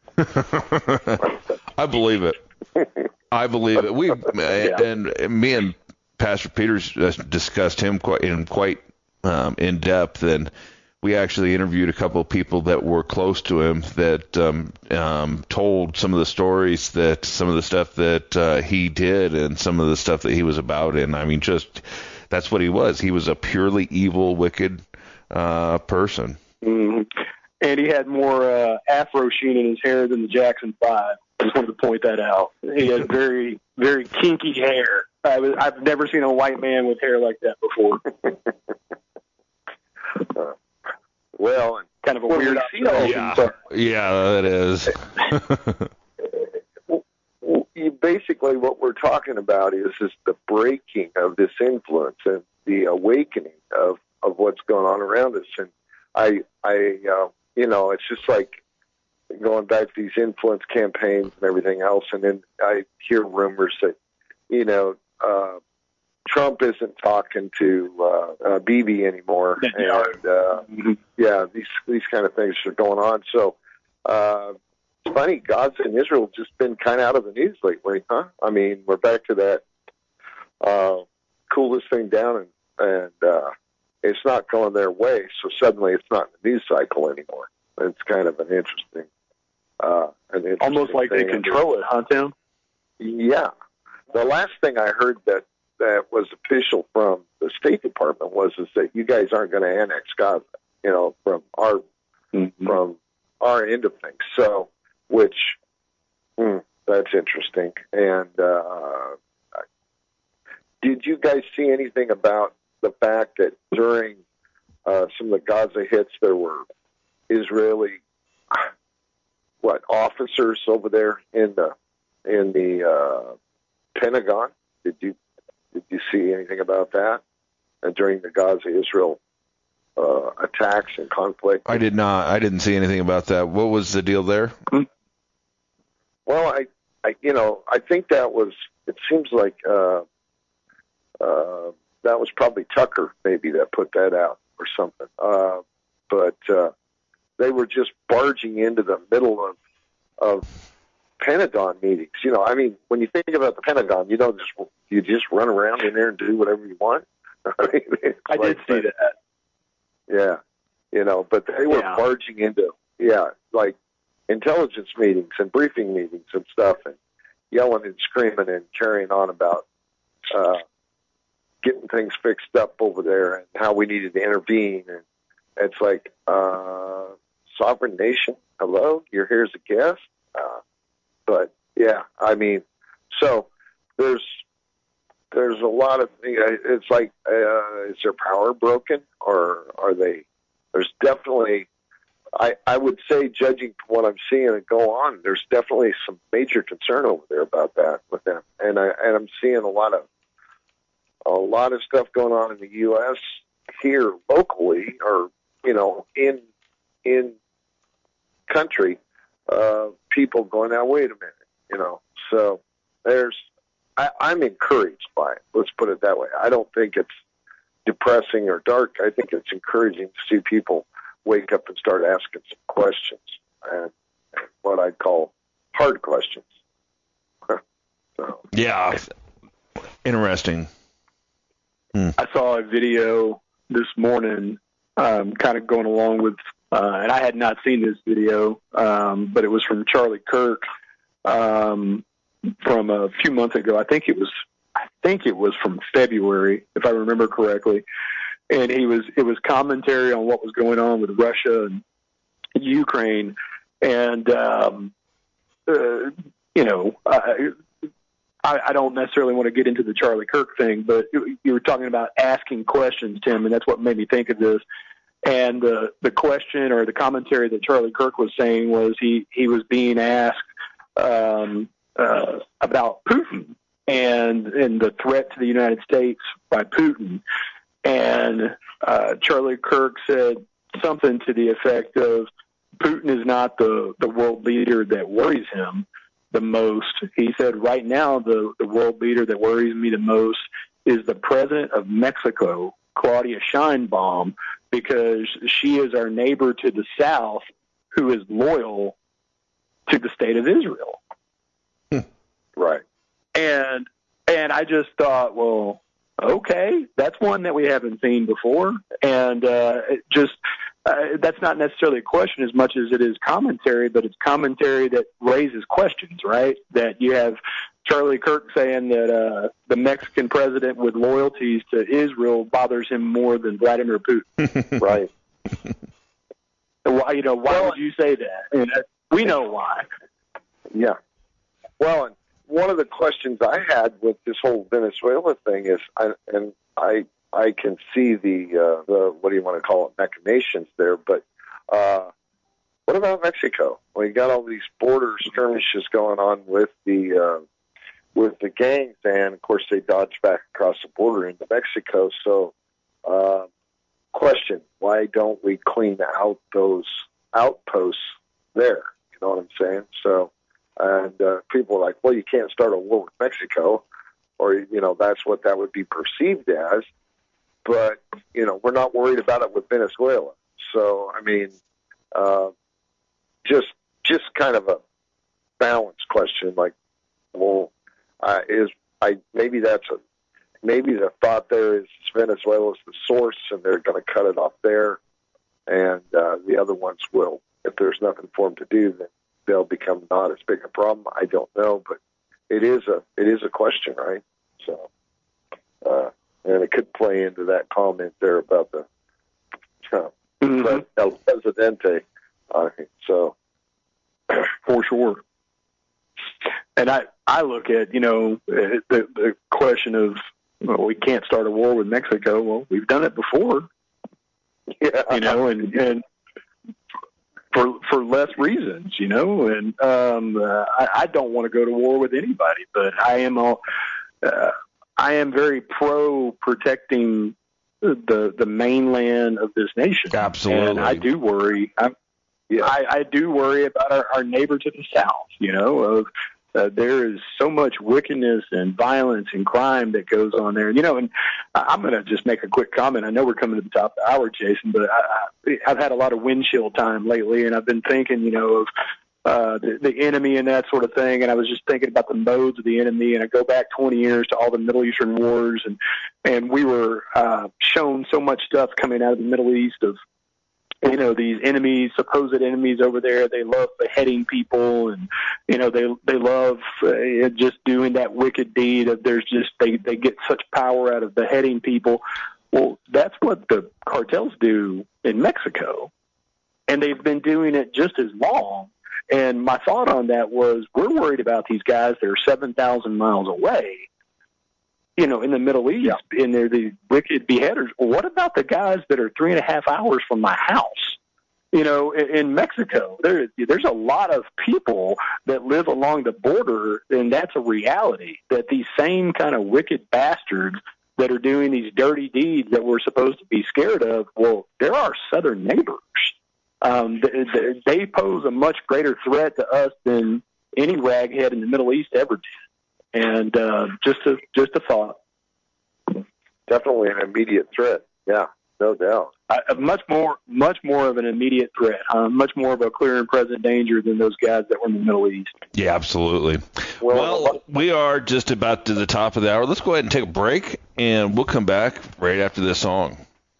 I believe it. I believe it. And me and Pastor Peters discussed him quite in depth, and we actually interviewed a couple of people that were close to him that told some of the stories, that some of the stuff that he did and some of the stuff that he was about. And I mean, just that's what he was. He was a purely evil, wicked person. Mm-hmm. And he had more afro sheen in his hair than the Jackson 5. I just wanted to point that out. He had very, very kinky hair. I've never seen a white man with hair like that before. Well, and kind of a weird observation. Yeah, it is. Basically, what we're talking about is the breaking of this influence and the awakening of what's going on around us. And it's just like going back to these influence campaigns and everything else. And then I hear rumors that, Trump isn't talking to Bibi anymore, and these kind of things are going on. So it's funny, Gaza and Israel have just been kind of out of the news lately, huh? I mean, we're back to that cool this thing down, and it's not going their way. So suddenly, it's not in the news cycle anymore. It's kind of an interesting almost like they control it, huh, Tim? Yeah. The last thing I heard that was official from the State Department was that you guys aren't going to annex Gaza, from our end of things. So, that's interesting. And did you guys see anything about the fact that during some of the Gaza hits, there were Israeli officers over there in the Pentagon? Did you see anything about that during the Gaza-Israel attacks and conflict? I did not. I didn't see anything about that. What was the deal there? Well, I think that was. It seems like that was probably Tucker, maybe, that put that out or something. But they were just barging into the middle of Pentagon meetings. I mean, when you think about the Pentagon, you just run around in there and do whatever you want. I did see that. Yeah, but they were barging into like intelligence meetings and briefing meetings and stuff, and yelling and screaming and carrying on about getting things fixed up over there and how we needed to intervene. And it's like, sovereign nation, hello, you're here as a guest. But yeah, I mean, so there's a lot of things. It's like, is their power broken, or are they? There's definitely, I would say, judging from what I'm seeing and go on, there's definitely some major concern over there about that with them, and I'm seeing a lot of stuff going on in the U.S. here locally, or in country. People going, now wait a minute, So I'm encouraged by it. Let's put it that way. I don't think it's depressing or dark. I think it's encouraging to see people wake up and start asking some questions, and what I call hard questions. Yeah. Interesting. I saw a video this morning, kind of going along with, and I had not seen this video, but it was from Charlie Kirk, from a few months ago. I think it was from February, if I remember correctly. And it was commentary on what was going on with Russia and Ukraine. And, I don't necessarily want to get into the Charlie Kirk thing, but you were talking about asking questions, Tim, and that's what made me think of this. And the question or the commentary that Charlie Kirk was saying was he was being asked about Putin and the threat to the United States by Putin. And Charlie Kirk said something to the effect of, Putin is not the world leader that worries him the most. He said, right now, the world leader that worries me the most is the president of Mexico, Claudia Sheinbaum, because she is our neighbor to the south who is loyal to the state of Israel. Right. And I just thought, well, okay, that's one that we haven't seen before. And that's not necessarily a question as much as it is commentary, but it's commentary that raises questions, right? That you have Charlie Kirk saying that the Mexican president with loyalties to Israel bothers him more than Vladimir Putin. Right. Why would you say that? And we know why. Yeah. Well, and one of the questions I had with this whole Venezuela thing is, I can see the what do you want to call it, machinations there, but what about Mexico? Well, you got all these border skirmishes going on with the gangs, and of course they dodge back across the border into Mexico. So, question: why don't we clean out those outposts there? You know what I'm saying? So, and people are like, well, you can't start a war with Mexico, or that's what that would be perceived as. But, we're not worried about it with Venezuela. So, I mean, just kind of a balanced question, like, well, maybe the thought there is Venezuela's the source and they're going to cut it off there. And the other ones will, if there's nothing for them to do, then they'll become not as big a problem. I don't know, but it is a question, right? So, and it could play into that comment there about the El Presidente. So, for sure. And I look at, the question of, well, we can't start a war with Mexico. Well, we've done it before. Yeah. And for less reasons, and I don't want to go to war with anybody, but I am very pro protecting the mainland of this nation. Absolutely. And I do worry. I do worry about our neighbor to the south, there is so much wickedness and violence and crime that goes on there. And I'm going to just make a quick comment. I know we're coming to the top of the hour, Jason, but I've had a lot of wind chill time lately, and I've been thinking, of the enemy and that sort of thing. And I was just thinking about the modes of the enemy, and I go back 20 years to all the Middle Eastern wars, and we were shown so much stuff coming out of the Middle East of, these enemies, supposed enemies over there. They love beheading people, and they love just doing that wicked deed of they get such power out of beheading people. Well, that's what the cartels do in Mexico, and they've been doing it just as long. And my thought on that was, we're worried about these guys that are 7,000 miles away, in the Middle East, and they're the wicked beheaders. What about the guys that are 3.5 hours from my house? In Mexico, there's a lot of people that live along the border, and that's a reality, that these same kind of wicked bastards that are doing these dirty deeds that we're supposed to be scared of, well, they're our southern neighbors. They pose a much greater threat to us than any raghead in the Middle East ever did. And just a thought. Definitely an immediate threat. Yeah. No doubt. Much more of an immediate threat. Much more of a clear and present danger than those guys that were in the Middle East. Yeah, absolutely. Well, we are just about to the top of the hour. Let's go ahead and take a break, and we'll come back right after this song.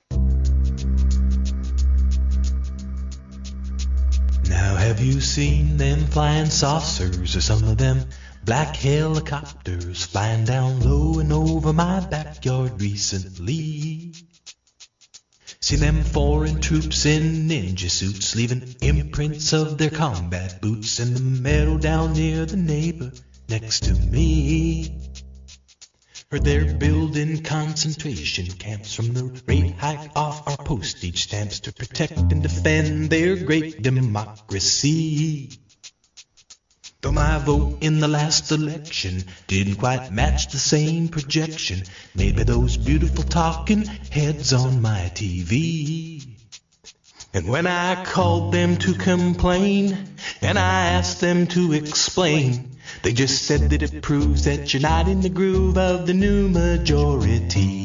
Now have you seen them flying saucers, or some of them black helicopters flying down low and over my backyard recently? See them foreign troops in ninja suits, leaving imprints of their combat boots in the meadow down near the neighbor next to me. Heard they're building concentration camps from the rate hike off our postage stamps to protect and defend their great democracy. Though my vote in the last election didn't quite match the same projection made by those beautiful talking heads on my TV. And when I called them to complain and I asked them to explain, they just said that it proves that you're not in the groove of the new majority.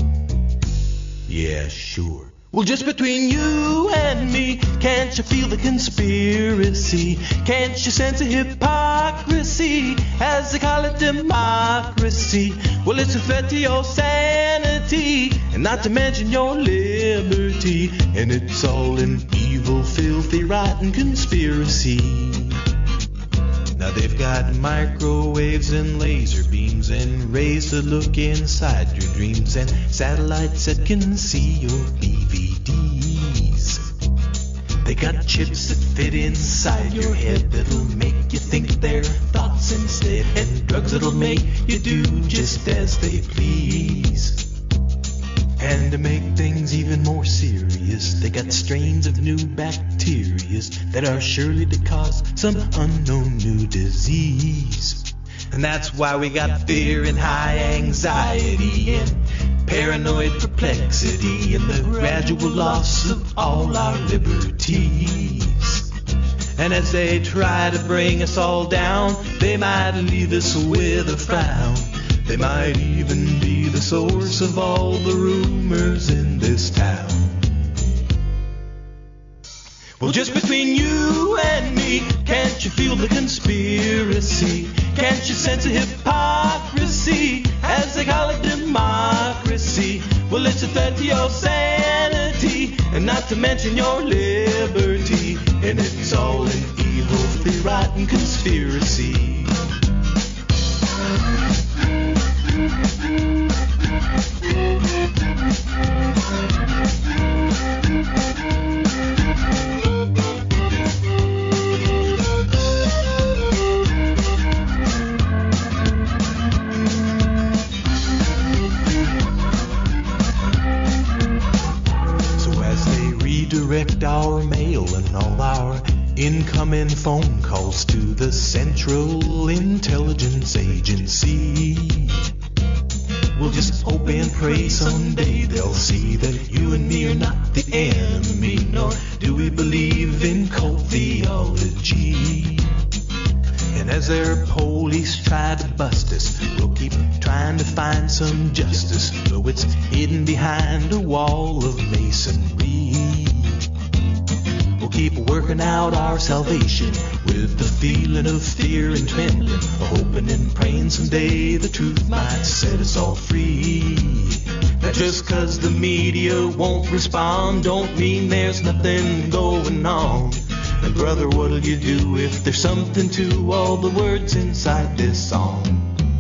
Yeah, sure. Well, just between you and me, can't you feel the conspiracy? Can't you sense a hypocrisy, as they call it democracy? Well, it's a threat to your sanity, and not to mention your liberty. And it's all an evil, filthy, rotten conspiracy. Now they've got microwaves and laser beams and rays to look inside your dreams and satellites that can see your DVDs. They got chips that fit inside your head that'll make you think their thoughts instead, and drugs that'll make you do just as they please. And to make things even more serious, they got strains of new bacterias that are surely to cause some unknown new disease. And that's why we got fear and high anxiety and paranoid perplexity and the gradual loss of all our liberties. And as they try to bring us all down, they might leave us with a frown. They might even be the source of all the rumors in this town. Well, just between you and me, can't you feel the conspiracy? Can't you sense a hypocrisy, as they call it democracy? Well, it's a threat to your sanity, and not to mention your liberty. And it's all an evil, filthy, rotten conspiracy. Redirect our mail and all our incoming phone calls to the Central Intelligence Agency. We'll just hope and pray someday they'll see that you and me are not the enemy, nor do we believe in cult theology. And as their police try to bust us, we'll keep trying to find some justice, though it's hidden behind a wall of masonry. We'll keep working out our salvation with the feeling of fear and trembling, hoping and praying someday the truth might set us all free. That just 'cause the media won't respond don't mean there's nothing going on. And brother, what'll you do if there's something to all the words inside this song?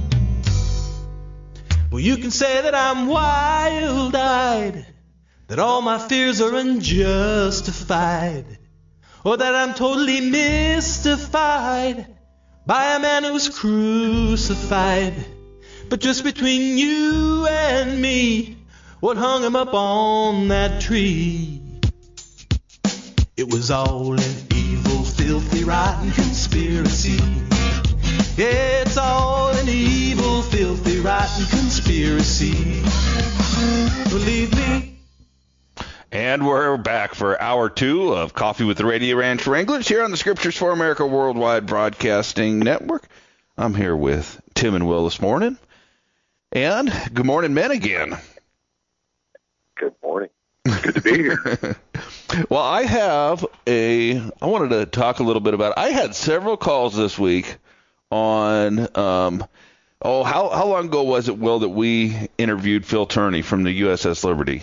Well, you can say that I'm wild-eyed, that all my fears are unjustified, or that I'm totally mystified by a man who's crucified. But just between you and me, what hung him up on that tree? It was all an evil, filthy, rotten conspiracy. Yeah, it's all an evil, filthy, rotten conspiracy. Believe me. And we're back for hour 2 of Coffee with the Radio Ranch Wranglers here on the Scriptures for America Worldwide Broadcasting Network. I'm here with Tim and Will this morning. And good morning, men, again. Good morning. Good to be here. Well, I wanted to talk a little bit about, I had several calls this week on, how long ago was it, Will, that we interviewed Phil Turney from the USS Liberty?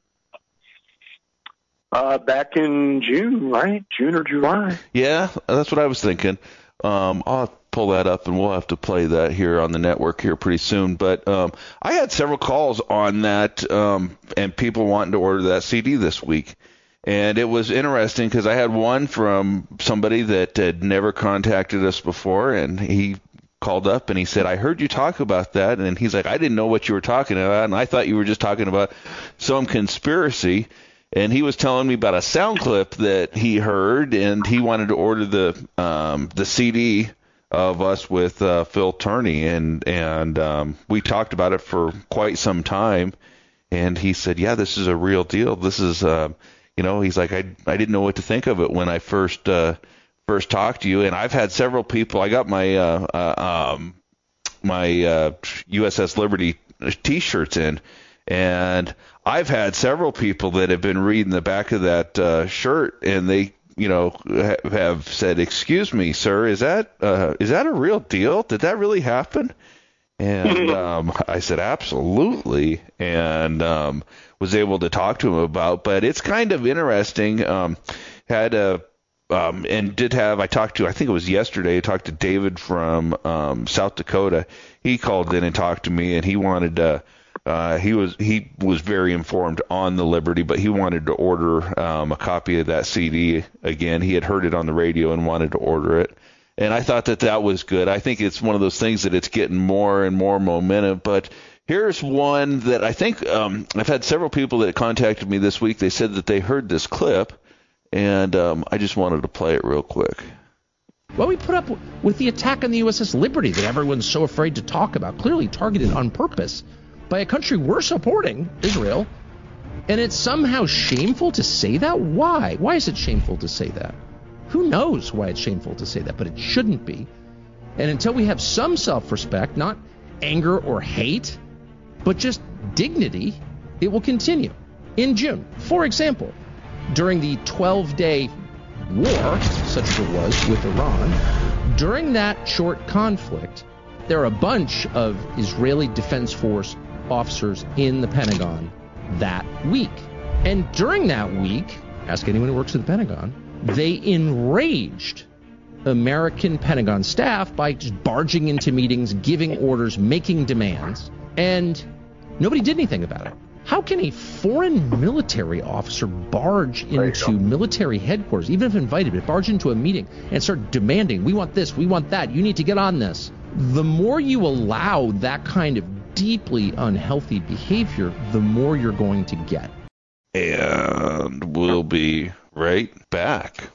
Back in June, right? June or July. Yeah, that's what I was thinking. I'll pull that up, and we'll have to play that here on the network here pretty soon. But I had several calls on that, and people wanting to order that CD this week. And it was interesting because I had one from somebody that had never contacted us before, and he called up and he said, I heard you talk about that. And he's like, I didn't know what you were talking about, and I thought you were just talking about some conspiracy. And he was telling me about a sound clip that he heard, and he wanted to order the CD of us with Phil Turney, and we talked about it for quite some time. And he said, yeah, this is a real deal. This is, he's like, I didn't know what to think of it when I first talked to you. And I've had several people. I got my USS Liberty T-shirts in, and I've had several people that have been reading the back of that shirt, and they, have said, "Excuse me, sir, is that a real deal? Did that really happen?" And I said, "Absolutely," and was able to talk to him about. But it's kind of interesting. I talked to, I think it was yesterday, I talked to David from South Dakota. He called in and talked to me, and he wanted to. He was very informed on the Liberty, but he wanted to order a copy of that CD again. He had heard it on the radio and wanted to order it. And I thought that was good. I think it's one of those things that it's getting more and more momentum. But here's one that I think I've had several people that contacted me this week. They said that they heard this clip, and I just wanted to play it real quick. Well, we put up with the attack on the USS Liberty that everyone's so afraid to talk about, clearly targeted on purpose by a country we're supporting, Israel, and it's somehow shameful to say that? Why? Why is it shameful to say that? Who knows why it's shameful to say that, but it shouldn't be. And until we have some self-respect, not anger or hate, but just dignity, it will continue. In June, for example, during the 12-day war, such as it was with Iran, during that short conflict, there are a bunch of Israeli Defense Force officers in the Pentagon that week. And during that week, ask anyone who works at the Pentagon, they enraged American Pentagon staff by just barging into meetings, giving orders, making demands, and nobody did anything about it. How can a foreign military officer barge into military headquarters, even if invited, but barge into a meeting and start demanding, we want this, we want that, you need to get on this? The more you allow that kind of deeply unhealthy behavior, the more you're going to get. And we'll be right back.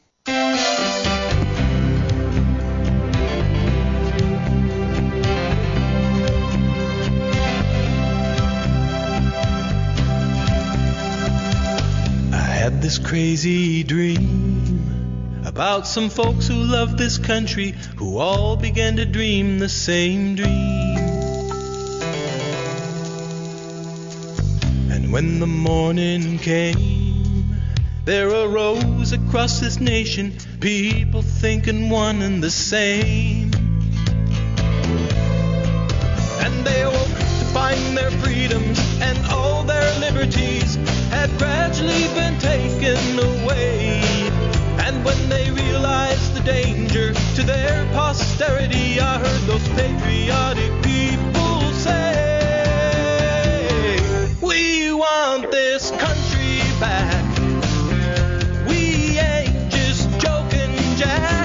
Had this crazy dream about some folks who love this country, who all began to dream the same dream. And when the morning came, there arose across this nation people thinking one and the same. And they awoke to find their freedoms and all their liberties had gradually been taken away. And when they realized the danger to their posterity, I heard those patriotic people say, we want this country back. We ain't just joking, Jack.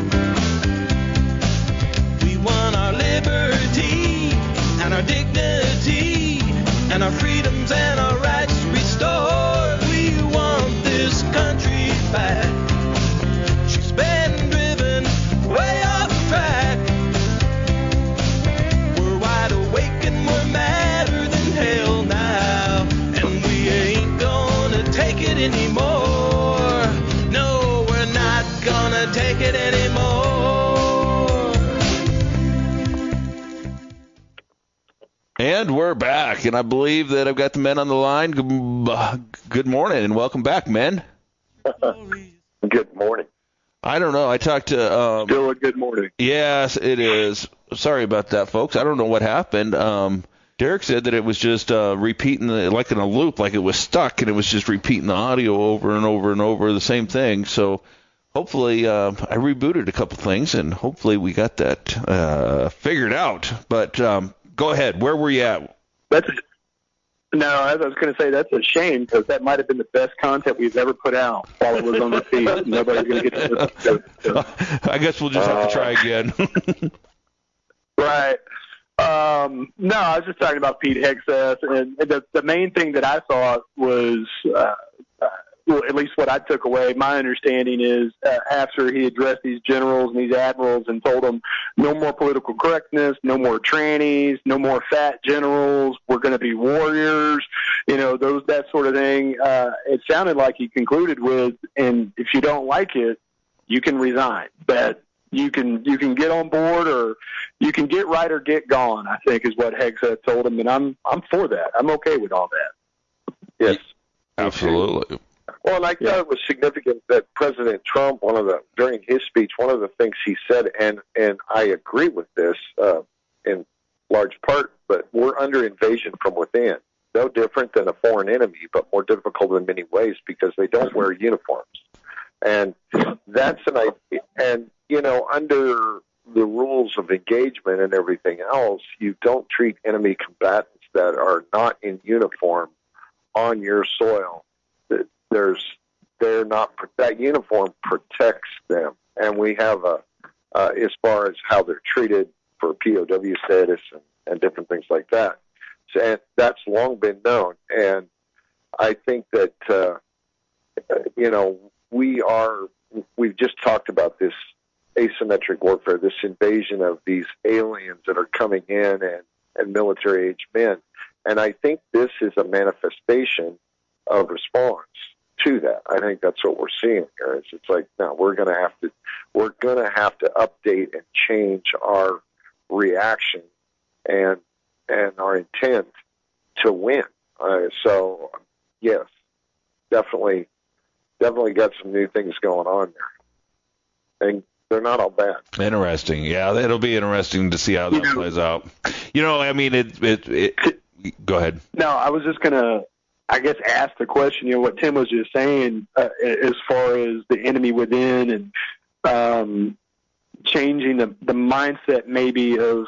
We want our liberty and our dignity and our freedoms and our rights restored. We want this country back. She's been driven way off track. We're wide awake and we're madder than hell now, and we ain't gonna take it anymore. No, we're not gonna take it anymore. And we're back, and I believe that I've got the men on the line. Good morning, and welcome back, men. Good morning. I don't know. I talked to... Still a good morning. Yes, it is. Sorry about that, folks. I don't know what happened. Derek said that it was just repeating, like in a loop, like it was stuck, and it was just repeating the audio over and over and over, the same thing. So hopefully I rebooted a couple things, and hopefully we got that figured out. But go ahead. Where were you at? As I was going to say, that's a shame because that might have been the best content we've ever put out while it was on the feed. Nobody's going to get to listen to it. So. I guess we'll just have to try again. Right. No, I was just talking about Pete Hegseth, and the main thing that I thought was, well, at least what I took away, my understanding is after he addressed these generals and these admirals and told them no more political correctness, no more trannies, no more fat generals, we're going to be warriors, that sort of thing. It sounded like he concluded with, and if you don't like it, you can resign. But you can get on board, or you can get right or get gone, I think is what Hegseth told him, and I'm for that. I'm okay with all that. Yes. Absolutely. Well, and I thought it was significant that President Trump, during his speech, one of the things he said, and I agree with this in large part, but we're under invasion from within. No different than a foreign enemy, but more difficult in many ways because they don't wear uniforms. And that's an idea. And, under the rules of engagement and everything else, you don't treat enemy combatants that are not in uniform on your soil. That uniform protects them, and we have as far as how they're treated for POW status and different things like that. So, and that's long been known, and I think that we've just talked about this asymmetric warfare, this invasion of these aliens that are coming in and military-age men, and I think this is a manifestation of response to that. I think that's what we're seeing here. It's like, no, we're going to have to update and change our reaction and our intent to win. So yes, definitely got some new things going on there, and they're not all bad. Interesting. Yeah, it'll be interesting to see how that plays out. I mean, go ahead. No, I was just going to, I guess, ask the question, what Tim was just saying, as far as the enemy within and changing the mindset maybe of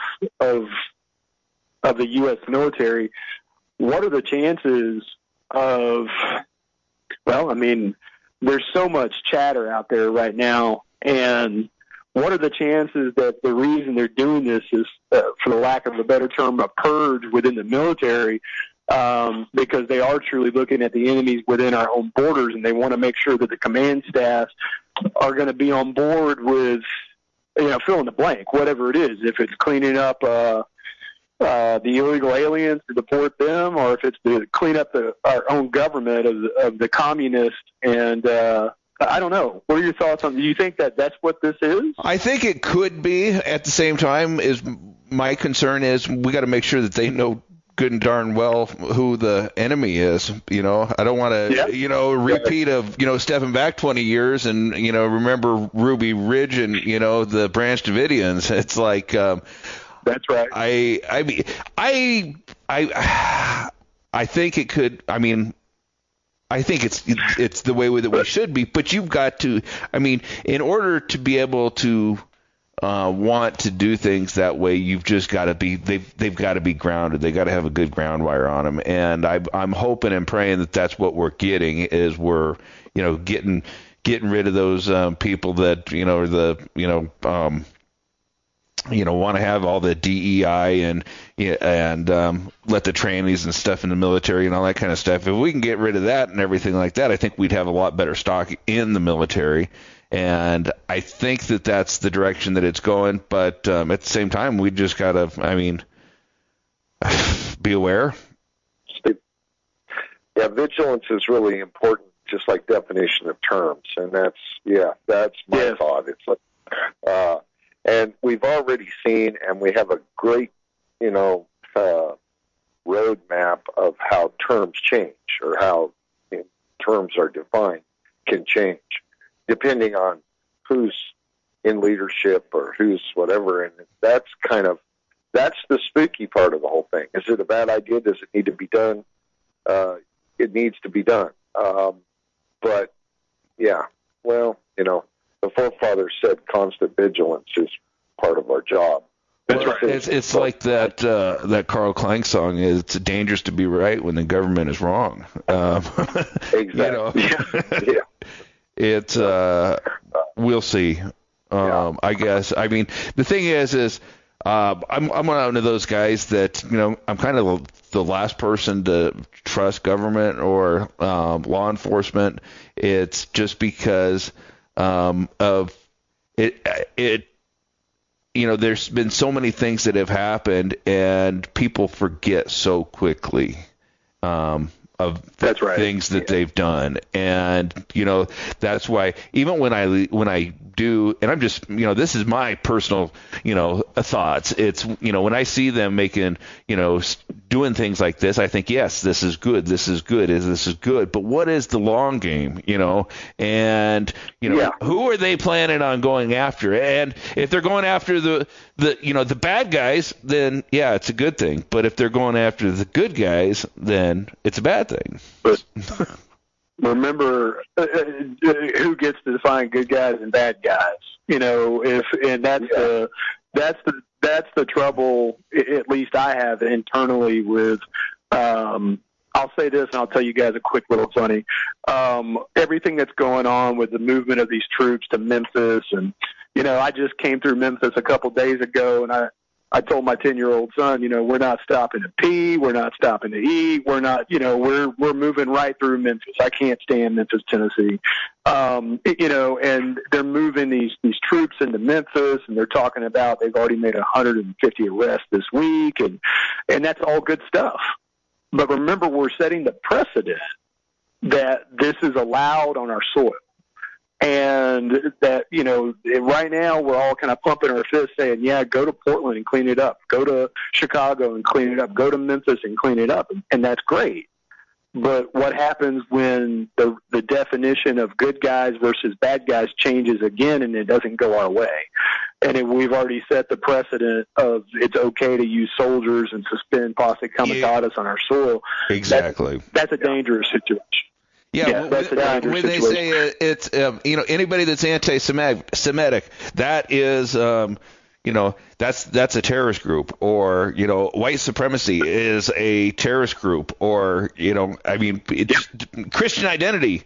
the U.S. military. What are the chances of, well, I mean, there's so much chatter out there right now, and what are the chances that the reason they're doing this is, for the lack of a better term, a purge within the military, because they are truly looking at the enemies within our own borders, and they want to make sure that the command staffs are going to be on board with, fill in the blank, whatever it is. If it's cleaning up the illegal aliens to deport them, or if it's to clean up our own government of the communists. And I don't know. What are your thoughts on? Do you think that that's what this is? I think it could be. At the same time, my concern is we got to make sure that they know good and darn well who the enemy is. I don't want to, repeat of, stepping back 20 years and, remember Ruby Ridge and, the Branch Davidians. It's like, that's right. I think it could, I think it's the way that we should be, but you've got to, in order to be able to want to do things that way, you've just got to be, they've got to be grounded. They got to have a good ground wire on them. And I'm hoping and praying that that's what we're getting, is we're, getting rid of those people that, want to have all the DEI and let the trannies and stuff in the military and all that kind of stuff. If we can get rid of that and everything like that, I think we'd have a lot better stock in the military. And I think that that's the direction that it's going. But at the same time, we just got to, be aware. Yeah, vigilance is really important, just like definition of terms. And that's my thought. It's like, and we've already seen, and we have a great, roadmap of how terms change or how terms are defined can change depending on who's in leadership or who's whatever. And that's the spooky part of the whole thing. Is it a bad idea? Does it need to be done? It needs to be done. But yeah, well, the forefathers said constant vigilance is part of our job. Well, it's like that Carl Klang song. It's dangerous to be right when the government is wrong. Exactly. Yeah. It's we'll see. I guess. I mean, the thing is I'm one of those guys that I'm kind of the last person to trust government or law enforcement. It's just because of it. There's been so many things that have happened, and people forget so quickly of things that they've done. And that's why even when I do, and I'm just this is my personal thoughts. It's when I see them making doing things like this, I think, yes, this is good, this is good, but what is the long game? And who are they planning on going after? And if they're going after the bad guys, then yeah, it's a good thing. But if they're going after the good guys, then it's a bad thing. But remember, who gets to define good guys and bad guys? That's the trouble. At least I have internally with. I'll say this, and I'll tell you guys a quick little funny. Everything that's going on with the movement of these troops to Memphis, and I just came through Memphis a couple days ago, and I told my 10-year-old son, we're not stopping to pee, we're not stopping to eat, we're not, we're moving right through Memphis. I can't stand Memphis, Tennessee. And they're moving these troops into Memphis, and they're talking about they've already made 150 arrests this week, and that's all good stuff. But remember, we're setting the precedent that this is allowed on our soil. And that, right now we're all kind of pumping our fists saying, yeah, go to Portland and clean it up. Go to Chicago and clean it up. Go to Memphis and clean it up. And that's great. But what happens when the definition of good guys versus bad guys changes again and it doesn't go our way? And we've already set the precedent of it's okay to use soldiers and suspend posse comitatus on our soil. Exactly. That's a dangerous situation. Yeah, when they say it's anybody that's anti-Semitic, that is that's a terrorist group, or white supremacy is a terrorist group, or it's Christian identity.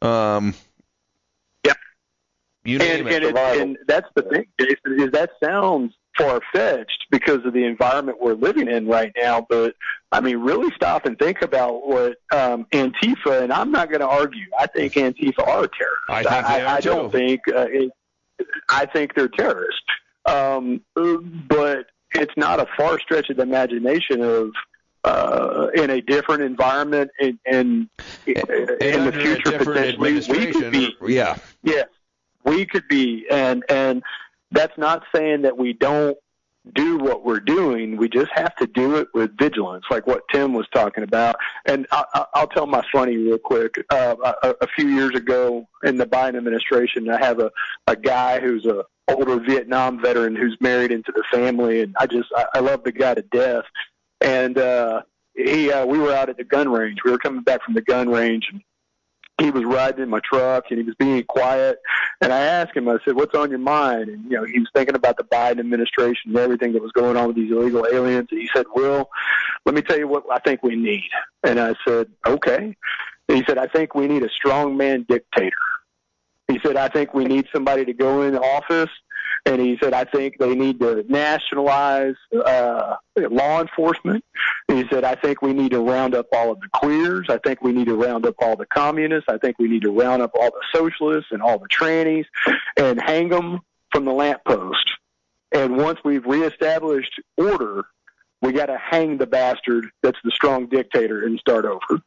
You name it. And that's the thing, Jason, is that sounds far-fetched because of the environment we're living in right now. But, really stop and think about what Antifa, and I'm not going to argue. I think Antifa are terrorists. I don't think I think they're terrorists. But it's not a far stretch of the imagination of in a different environment and in the future potentially we could be. Yeah. Yes, we could be, and that's not saying that we don't do what we're doing. We just have to do it with vigilance, like what Tim was talking about. And I'll tell my funny real quick. A few years ago in the Biden administration, I have a guy who's a older Vietnam veteran who's married into the family, and I love the guy to death. And we were out at the gun range. We were coming back from the gun range, and he was riding in my truck, and he was being quiet. And I asked him, I said, what's on your mind? And, he was thinking about the Biden administration and everything that was going on with these illegal aliens. And he said, Will, let me tell you what I think we need. And I said, okay. And he said, I think we need a strongman dictator. He said, I think we need somebody to go in office. And he said, I think they need to nationalize law enforcement. And he said, I think we need to round up all of the queers. I think we need to round up all the communists. I think we need to round up all the socialists and all the trannies and hang them from the lamppost. And once we've reestablished order, we got to hang the bastard that's the strong dictator and start over.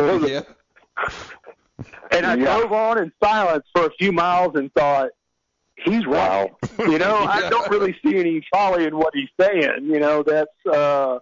And I drove on in silence for a few miles and thought, he's right. You know, I don't really see any folly in what he's saying. You know, that's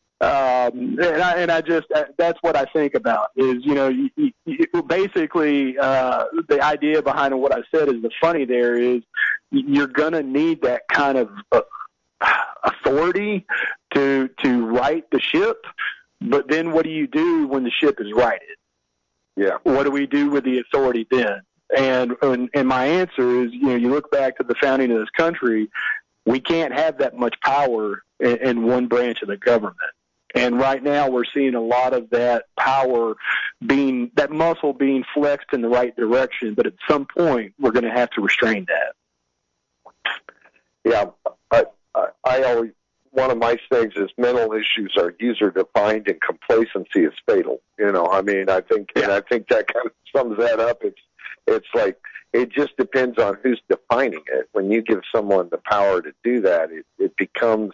that's what I think about is, you know, you basically the idea behind what I said is the funny there is you're going to need that kind of authority to right the ship. But then what do you do when the ship is righted? Yeah. What do we do with the authority then? And my answer is, you know, you look back to the founding of this country, we can't have that much power in one branch of the government. And right now we're seeing a lot of that power that muscle being flexed in the right direction. But at some point, we're going to have to restrain that. Yeah. I always, one of my things is mental issues are user defined and complacency is fatal. You know, I mean, I think that kind of sums that up. It's like, it just depends on who's defining it. When you give someone the power to do that, it becomes,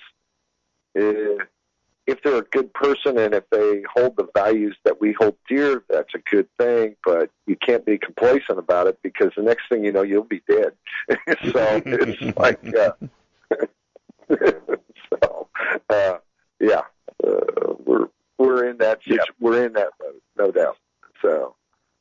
if they're a good person and if they hold the values that we hold dear, that's a good thing, but you can't be complacent about it because the next thing you know, you'll be dead. So it's like, we're in that we're in that mode, no doubt. So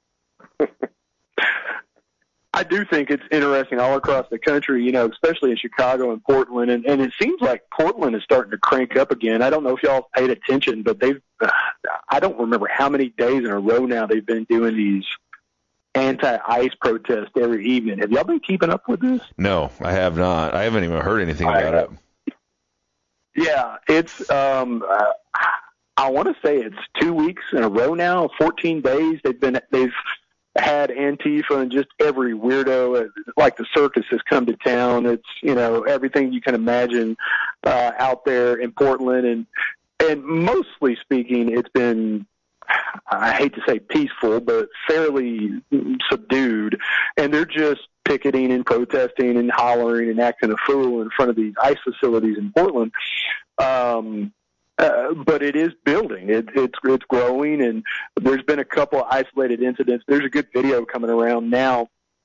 I do think it's interesting all across the country, you know, especially in Chicago and Portland, and it seems like Portland is starting to crank up again. I don't know if y'all paid attention, but I don't remember how many days in a row now they've been doing these anti-ICE protests every evening. Have y'all been keeping up with this? No, I have not. I haven't even heard anything about it. Yeah, it's I want to say it's 2 weeks in a row now, 14 days. They've had Antifa and just every weirdo, like the circus has come to town. It's, you know, everything you can imagine out there in Portland, and mostly speaking, it's been, I hate to say peaceful, but fairly subdued, and they're just picketing and protesting and hollering and acting a fool in front of these ICE facilities in Portland. But it is building. It's growing, and there's been a couple of isolated incidents. There's a good video coming around now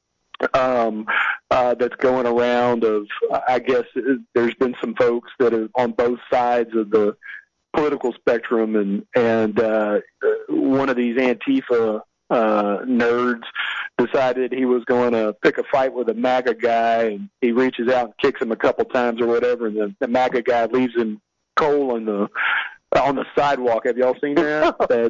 that's going around of, I guess there's been some folks that are on both sides of the political spectrum, and one of these Antifa nerds decided he was going to pick a fight with a MAGA guy, and he reaches out and kicks him a couple times or whatever, and the MAGA guy leaves him cold on the sidewalk. Have y'all seen that?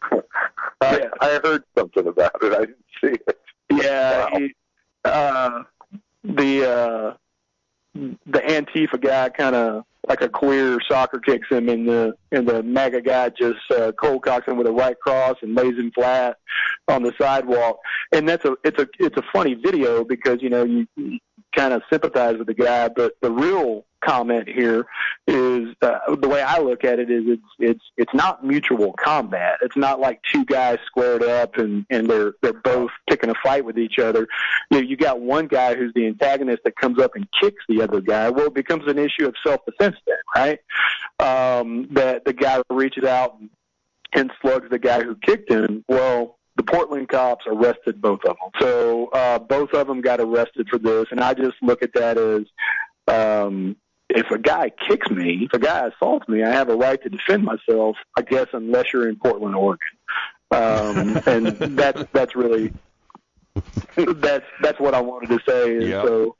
I heard something about it. I didn't see it. Yeah, wow. The Antifa guy kind of like a queer soccer kicks him, and the MAGA guy just cold cocks him with a right cross and lays him flat on the sidewalk. And it's a funny video because, you know, you kind of sympathize with the guy, but the real comment here is the way I look at it is it's not mutual combat. It's not like two guys squared up and they're both picking a fight with each other. You know, you got one guy who's the antagonist that comes up and kicks the other guy. Well, it becomes an issue of self-defense then, right? That the guy reaches out and slugs the guy who kicked him. Well, the Portland cops arrested both of them. So both of them got arrested for this, and I just look at that as if a guy kicks me, if a guy assaults me, I have a right to defend myself, I guess, unless you're in Portland, Oregon. And that's really that's what I wanted to say. And yep. So,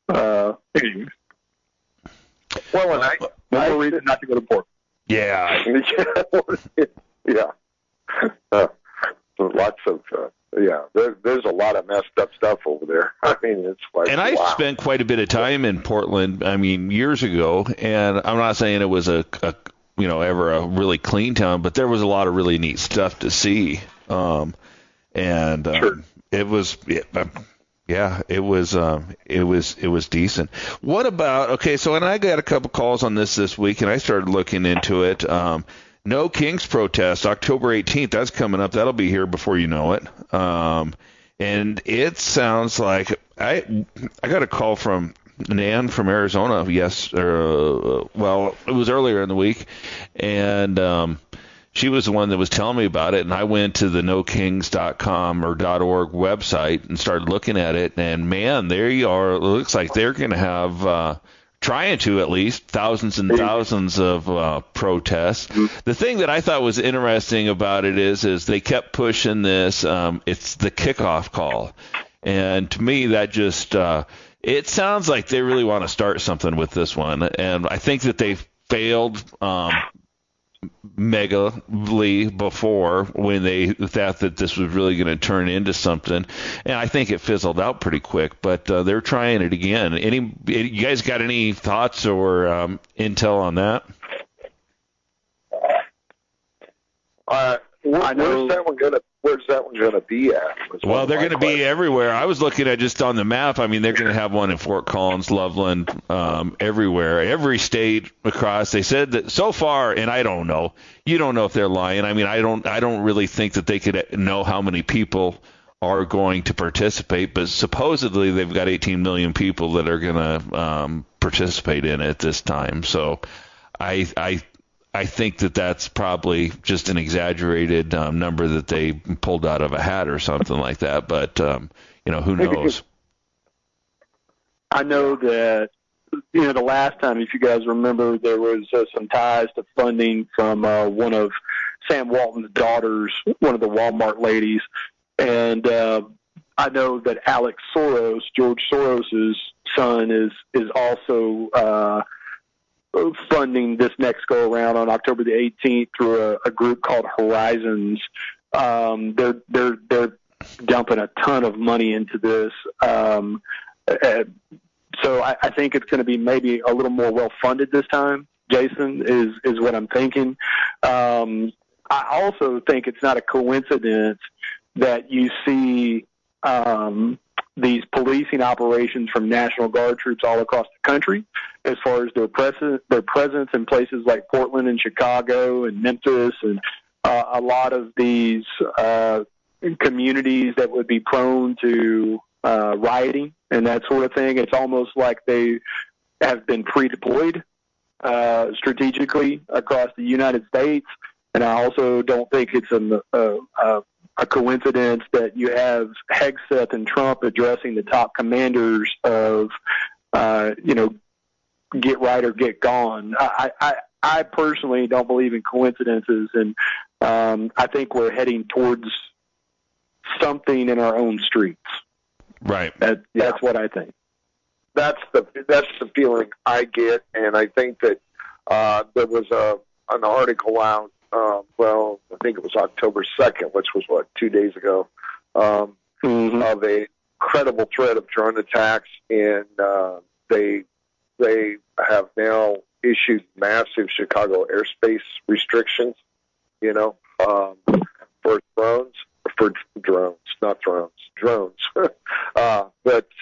well, and one more reason not to go to Portland. Yeah. Yeah. Lots of there's a lot of messed up stuff over there. I mean, it's like, and I spent quite a bit of time in Portland, I mean, years ago, and I'm not saying it was ever a really clean town, but there was a lot of really neat stuff to see. Sure. It was it was decent. What about, so and I got a couple calls on this week, and I started looking into it. No Kings protest, October 18th. That's coming up. That'll be here before you know it. And it sounds like I got a call from Nan from Arizona. Yes, it was earlier in the week, and she was the one that was telling me about it, and I went to the nokings.com or .org website and started looking at it, and man, there you are. It looks like they're going to have trying to at least thousands and thousands of protests. The thing that I thought was interesting about it is they kept pushing this. It's the kickoff call, and to me that just it sounds like they really want to start something with this one, and I think that they failed megally before when they thought that this was really going to turn into something, and I think it fizzled out pretty quick, but they're trying it again. You guys got any thoughts or intel on that? Where's that one gonna be at? Well, they're going to be everywhere. I was looking at just on the map. I mean, they're going to have one in Fort Collins, Loveland, everywhere, every state across. They said that so far, and I don't know. You don't know if they're lying. I mean, I don't really think that they could know how many people are going to participate, but supposedly they've got 18 million people that are going to participate in it this time. So I think that that's probably just an exaggerated number that they pulled out of a hat or something like that. But, who knows? I know that, the last time, if you guys remember, there was some ties to funding from one of Sam Walton's daughters, one of the Walmart ladies. And I know that Alex Soros, George Soros's son, is also funding this next go around on October the 18th through a group called Horizons. They're dumping a ton of money into this. So I think it's going to be maybe a little more well funded this time. Jason is what I'm thinking. I also think it's not a coincidence that you see these policing operations from National Guard troops all across the country, as far as their presence in places like Portland and Chicago and Memphis and a lot of these communities that would be prone to rioting and that sort of thing. It's almost like they have been pre-deployed strategically across the United States. And I also don't think it's a coincidence that you have Hegseth and Trump addressing the top commanders of, get right or get gone. I personally don't believe in coincidences, and I think we're heading towards something in our own streets. Right. That's what I think. That's the feeling I get, and I think that there was an article out. I think it was October 2nd, which was 2 days ago, of a credible threat of drone attacks, and they have now issued massive Chicago airspace restrictions, for drones, but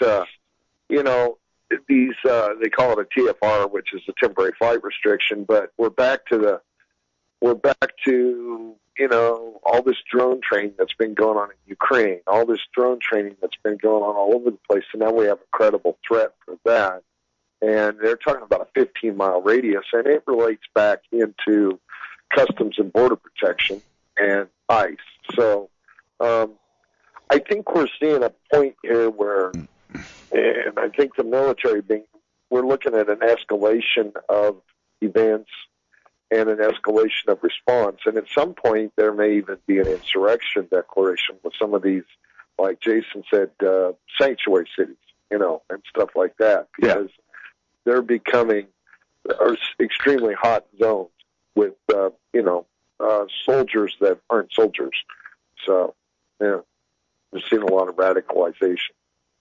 these they call it a TFR, which is a temporary flight restriction. But we're back to all this drone training that's been going on in Ukraine, all this drone training that's been going on all over the place, and now we have a credible threat for that. And they're talking about a 15-mile radius, and it relates back into Customs and Border Protection and ICE. So I think we're seeing a point here where, and I think the military we're looking at an escalation of events and an escalation of response. And at some point, there may even be an insurrection declaration with some of these, like Jason said, sanctuary cities, and stuff like that, because they're becoming extremely hot zones with, soldiers that aren't soldiers. So, we're seeing a lot of radicalization.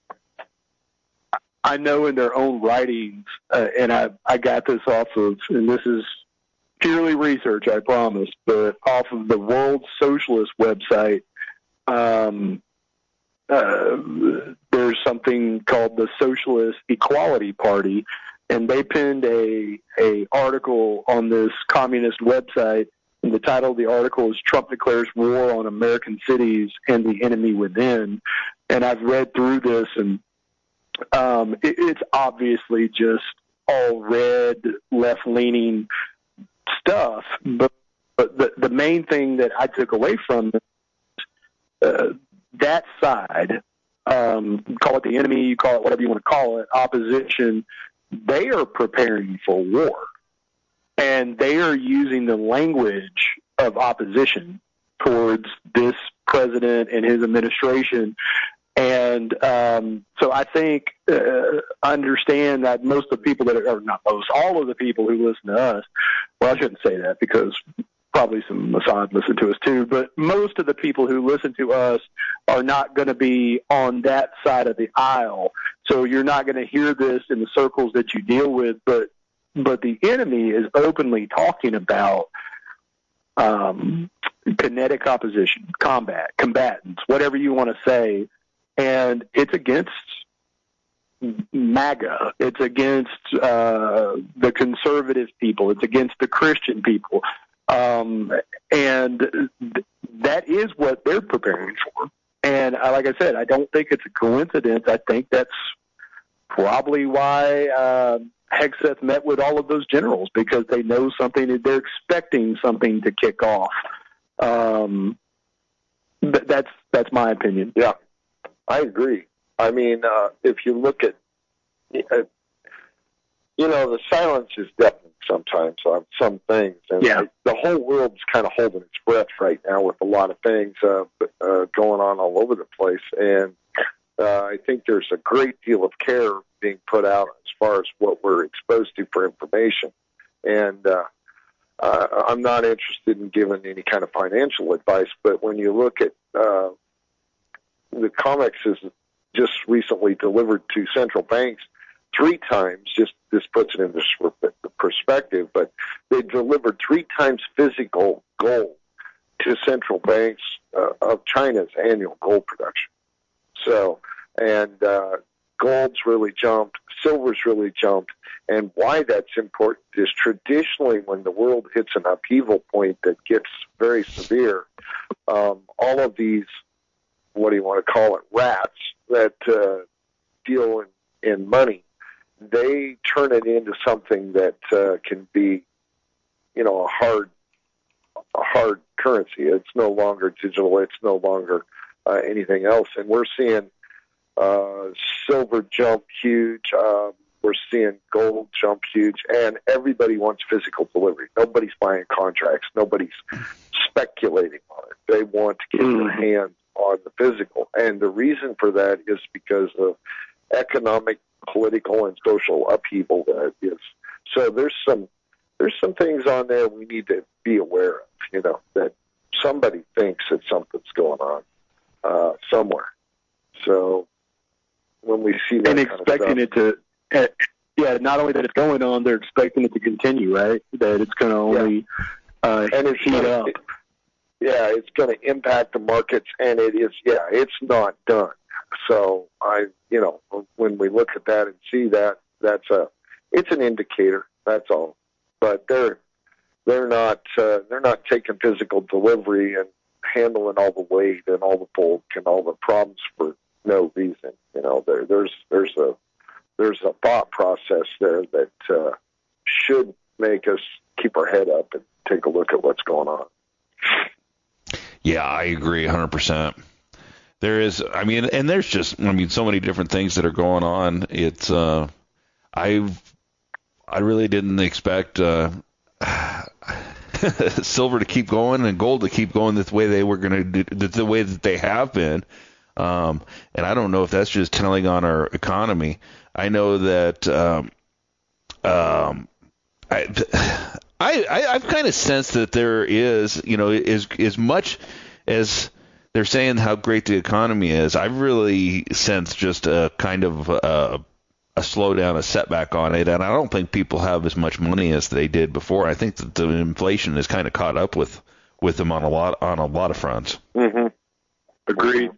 I know in their own writings, and I got this off of, and this is purely research, I promise, but off of the World Socialist website, there's something called the Socialist Equality Party, and they pinned a article on this communist website, and the title of the article is "Trump Declares War on American Cities and the Enemy Within." And I've read through this, and it's obviously just all red, left-leaning stuff, but But the main thing that I took away from that side, call it the enemy, you call it whatever you want to call it, opposition, they are preparing for war. And they are using the language of opposition towards this president and his administration. And so I think, understand that most of the people that are, or not most, all of the people who listen to us, well, I shouldn't say that because probably some Mossad listen to us too, but most of the people who listen to us are not going to be on that side of the aisle. So you're not going to hear this in the circles that you deal with, but the enemy is openly talking about kinetic opposition, combatants, whatever you want to say, and it's against MAGA. It's against the conservative people. It's against the Christian people. And that is what they're preparing for. And like I said, I don't think it's a coincidence. I think that's probably why Hegseth met with all of those generals, because they know something, they're expecting something to kick off. That's my opinion. Yeah, I agree. I mean, if you look at, the silence is deafening sometimes on some things. And the whole world's kind of holding its breath right now with a lot of things going on all over the place. And I think there's a great deal of care being put out as far as what we're exposed to for information. And I'm not interested in giving any kind of financial advice, but when you look at the COMEX is just recently delivered to central banks 3 times, just this puts it into perspective, but they delivered 3 times physical gold to central banks of China's annual gold production. So, and gold's really jumped, silver's really jumped, and why that's important is traditionally when the world hits an upheaval point that gets very severe, all of these, what do you want to call it, rats that deal in money, they turn it into something that can be, a hard currency. It's no longer digital. It's no longer anything else. And we're seeing silver jump huge. We're seeing gold jump huge. And everybody wants physical delivery. Nobody's buying contracts. Nobody's speculating on it. They want to get their hands on the physical. And the reason for that is because of economic, political, and social upheaval that is. So there's some things on there we need to be aware of, that somebody thinks that something's going on somewhere. So when we see that and expecting it to, not only that it's going on, they're expecting it to continue, right? That it's going to only and it's heat up. It's going to impact the markets, and it is. It's not done. So when we look at that and see that, it's an indicator. That's all. But they're not taking physical delivery and handling all the weight and all the bulk and all the problems for no reason. There's a thought process there that should make us keep our head up and take a look at what's going on. Yeah, I agree 100%. There is, and there's just, so many different things that are going on. It's, I really didn't expect silver to keep going and gold to keep going the way they were going to do, the way that they have been. And I don't know if that's just telling on our economy. I know that I've kind of sensed that there is, as much as they're saying how great the economy is, I've really sensed just a kind of a slowdown, a setback on it, and I don't think people have as much money as they did before. I think that the inflation has kind of caught up with them on a lot of fronts. Mm-hmm. Agreed.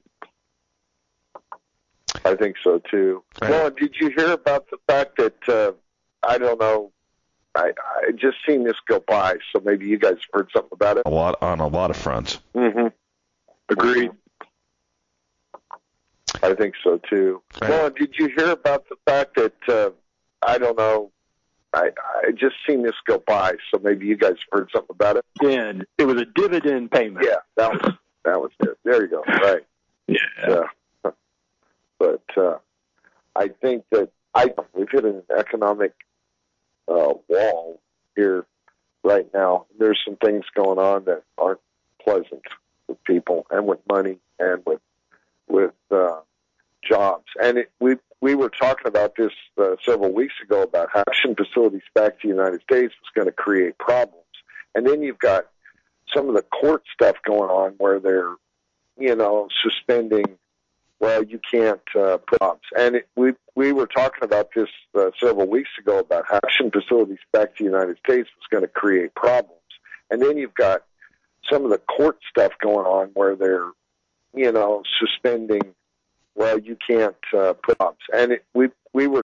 I think so too. Well, did you hear about the fact that I don't know? I just seen this go by, so maybe you guys heard something about it. On a lot of fronts. Mm-hmm. Agreed. I think so too. Well, did you hear about the fact that I don't know? I just seen this go by, so maybe you guys heard something about it. And it was a dividend payment. Yeah, that was it. There you go. Right. Yeah. But I think that we've hit an economic wall here right now. There's some things going on that aren't pleasant with people and with money and with jobs. And we were talking about this several weeks ago about how action facilities back to the United States was going to create problems. And then you've got some of the court stuff going on where they're, suspending. Well, you can't put jobs. And we were talking about this several weeks ago about how action facilities back to the United States was going to create problems. And then you've got some of the court stuff going on where they're, suspending. Well, you can't put jobs. And we were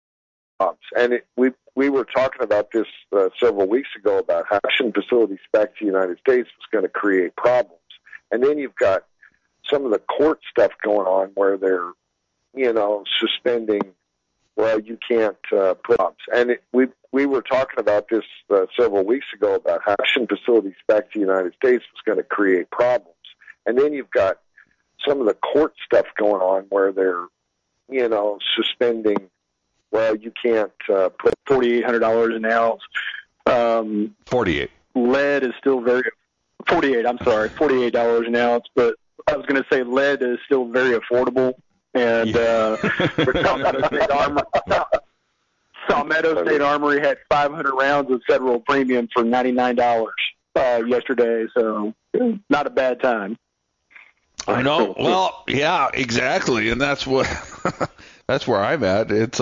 talking about this several weeks ago about how action facilities back to the United States was going to create problems. And then you've got some of the court stuff going on where they're, suspending. Well, you can't put jobs. And we were talking about this several weeks ago about how action facilities back to the United States was going to create problems. And then you've got some of the court stuff going on where they're, suspending. Well, you can't put $4,800 an ounce. 48. Lead is still $48 an ounce, but I was going to say lead is still very affordable. And Palmetto State Armory had 500 rounds of federal premium for $99 yesterday, so not a bad time. I know. Well, yeah, exactly, and that's what that's where I'm at. It's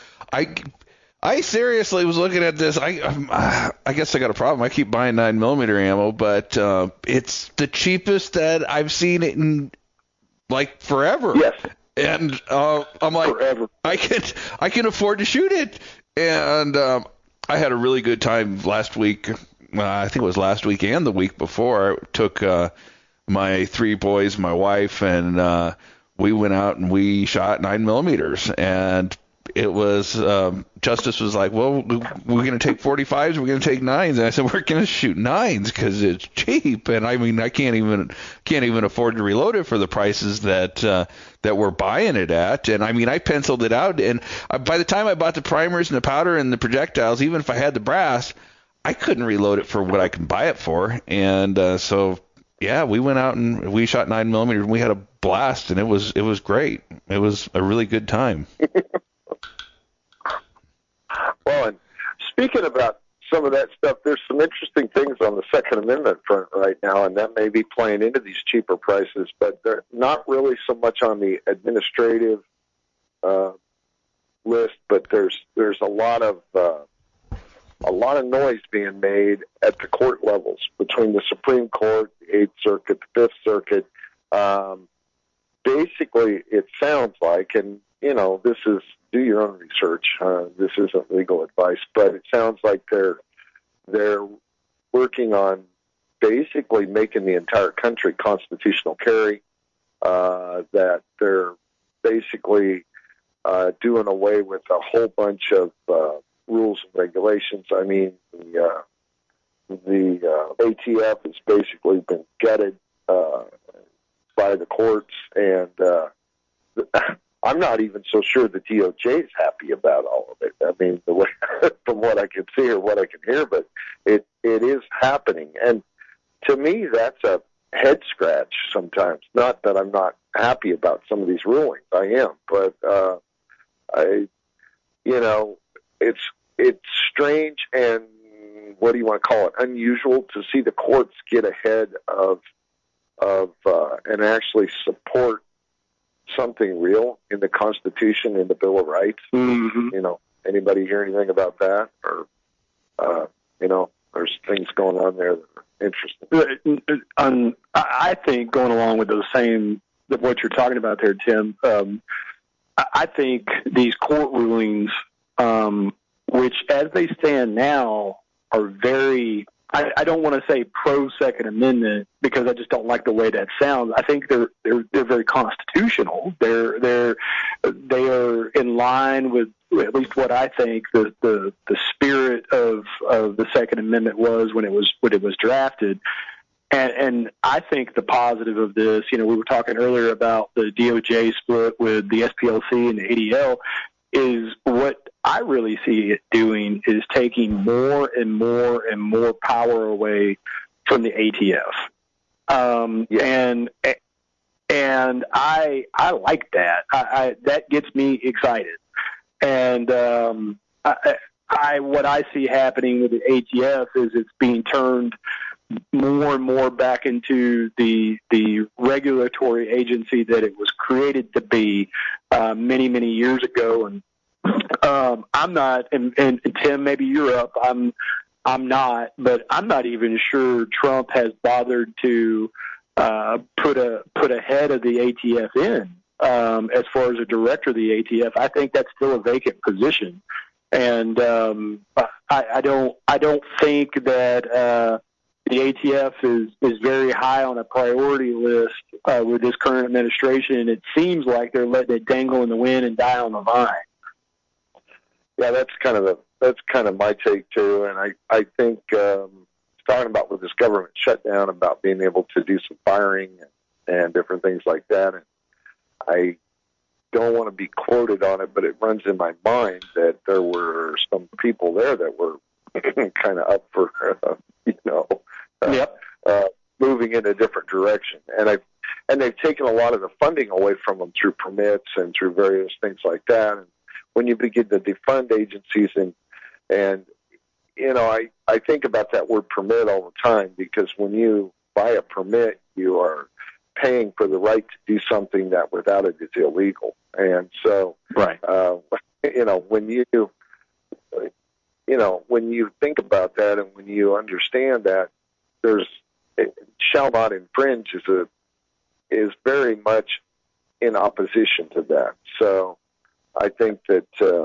I seriously was looking at this. I guess I got a problem. I keep buying 9mm ammo, but it's the cheapest that I've seen it in like forever. Yes. And I'm like, forever. I can afford to shoot it. And I had a really good time last week. I think it was last week and the week before. I took my 3 boys, my wife, and we went out and we shot 9mm. And it was Justice was like, well, we're going to take 45s, we're going to take 9s. And I said, we're going to shoot 9s because it's cheap. And I mean, I can't even afford to reload it for the prices that we're buying it at. And I mean, I penciled it out, and by the time I bought the primers and the powder and the projectiles, even if I had the brass, I couldn't reload it for what I can buy it for. And so yeah, we went out and we shot 9mm, and we had a blast, and it was great. It was a really good time. Well, and speaking about some of that stuff, there's some interesting things on the Second Amendment front right now, and that may be playing into these cheaper prices, but they're not really so much on the administrative list. But there's a lot of noise being made at the court levels between the Supreme Court, the Eighth Circuit, the Fifth Circuit. Basically, it sounds like, and this is, do your own research. This isn't legal advice, but it sounds like they're working on basically making the entire country constitutional carry. That they're basically doing away with a whole bunch of rules and regulations. I mean, the ATF has basically been gutted by the courts, and I'm not even so sure the DOJ is happy about all of it. I mean, the way, from what I can see or what I can hear, but it is happening. And to me, that's a head scratch sometimes. Not that I'm not happy about some of these rulings. I am, but it's strange and what do you want to call it? Unusual to see the courts get ahead of and actually support something real in the Constitution, in the Bill of Rights. Mm-hmm. Anybody hear anything about that? Or, there's things going on there that are interesting. I think going along with what you're talking about there, Tim, I think these court rulings, which as they stand now are very I don't want to say pro Second Amendment because I just don't like the way that sounds. I think they're very constitutional. They are in line with at least what I think the spirit of the Second Amendment was when it was drafted. And I think the positive of this, we were talking earlier about the DOJ split with the SPLC and the ADL, is what I really see it doing is taking more and more and more power away from the ATF. And I like that. That gets me excited. And what I see happening with the ATF is it's being turned more and more back into the regulatory agency that it was created to be many, many years ago. And I'm not, and Tim, maybe you're up. I'm not, but I'm not even sure Trump has bothered to put a head of the ATF in as far as a director of the ATF. I think that's still a vacant position, and I don't think that the ATF is very high on a priority list with this current administration. It seems like they're letting it dangle in the wind and die on the vine. Yeah, that's kind of my take too, and I think talking about with this government shutdown about being able to do some firing and different things like that, and I don't want to be quoted on it, but it runs in my mind that there were some people there that were kind of up for moving in a different direction, and they've taken a lot of the funding away from them through permits and through various things like that. And when you begin to defund agencies and I think about that word permit all the time, because when you buy a permit, you are paying for the right to do something that without it is illegal. And so, right. When you think about that and when you understand that shall not infringe is very much in opposition to that. So I think that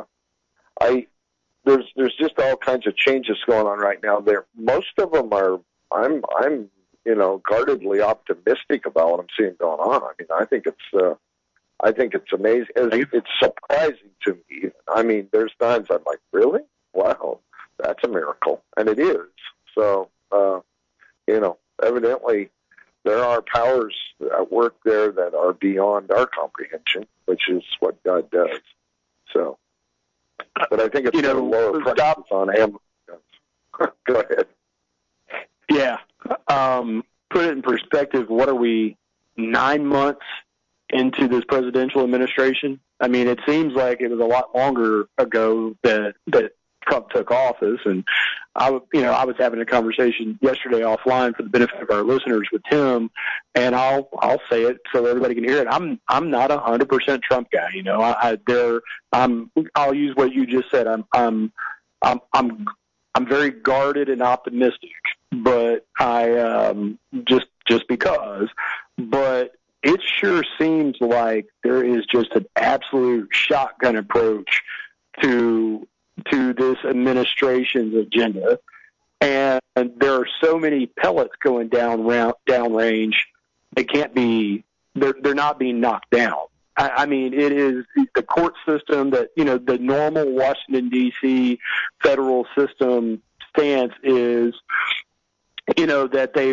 there's just all kinds of changes going on right now. Most of them are I'm guardedly optimistic about what I'm seeing going on. I mean, I think it's amazing. It's surprising to me. I mean, there's times I'm like, really? Wow, that's a miracle, and it is. So evidently there are powers at work there that are beyond our comprehension, which is what God does. So, but I think it's going to lower prices on Amazon. Go ahead. Yeah. Put it in perspective. What are we, 9 months into this presidential administration? I mean, it seems like it was a lot longer ago that Trump took office, and I was having a conversation yesterday offline for the benefit of our listeners with Tim, and I'll say it so everybody can hear it. I'm not 100% Trump guy. I'll use what you just said. I'm very guarded and optimistic, but I just because. But it sure seems like there is just an absolute shotgun approach to this administration's agenda, and there are so many pellets going downrange. They can't be. They're not being knocked down. I mean, it is the court system that the normal Washington D.C. federal system stance is, that they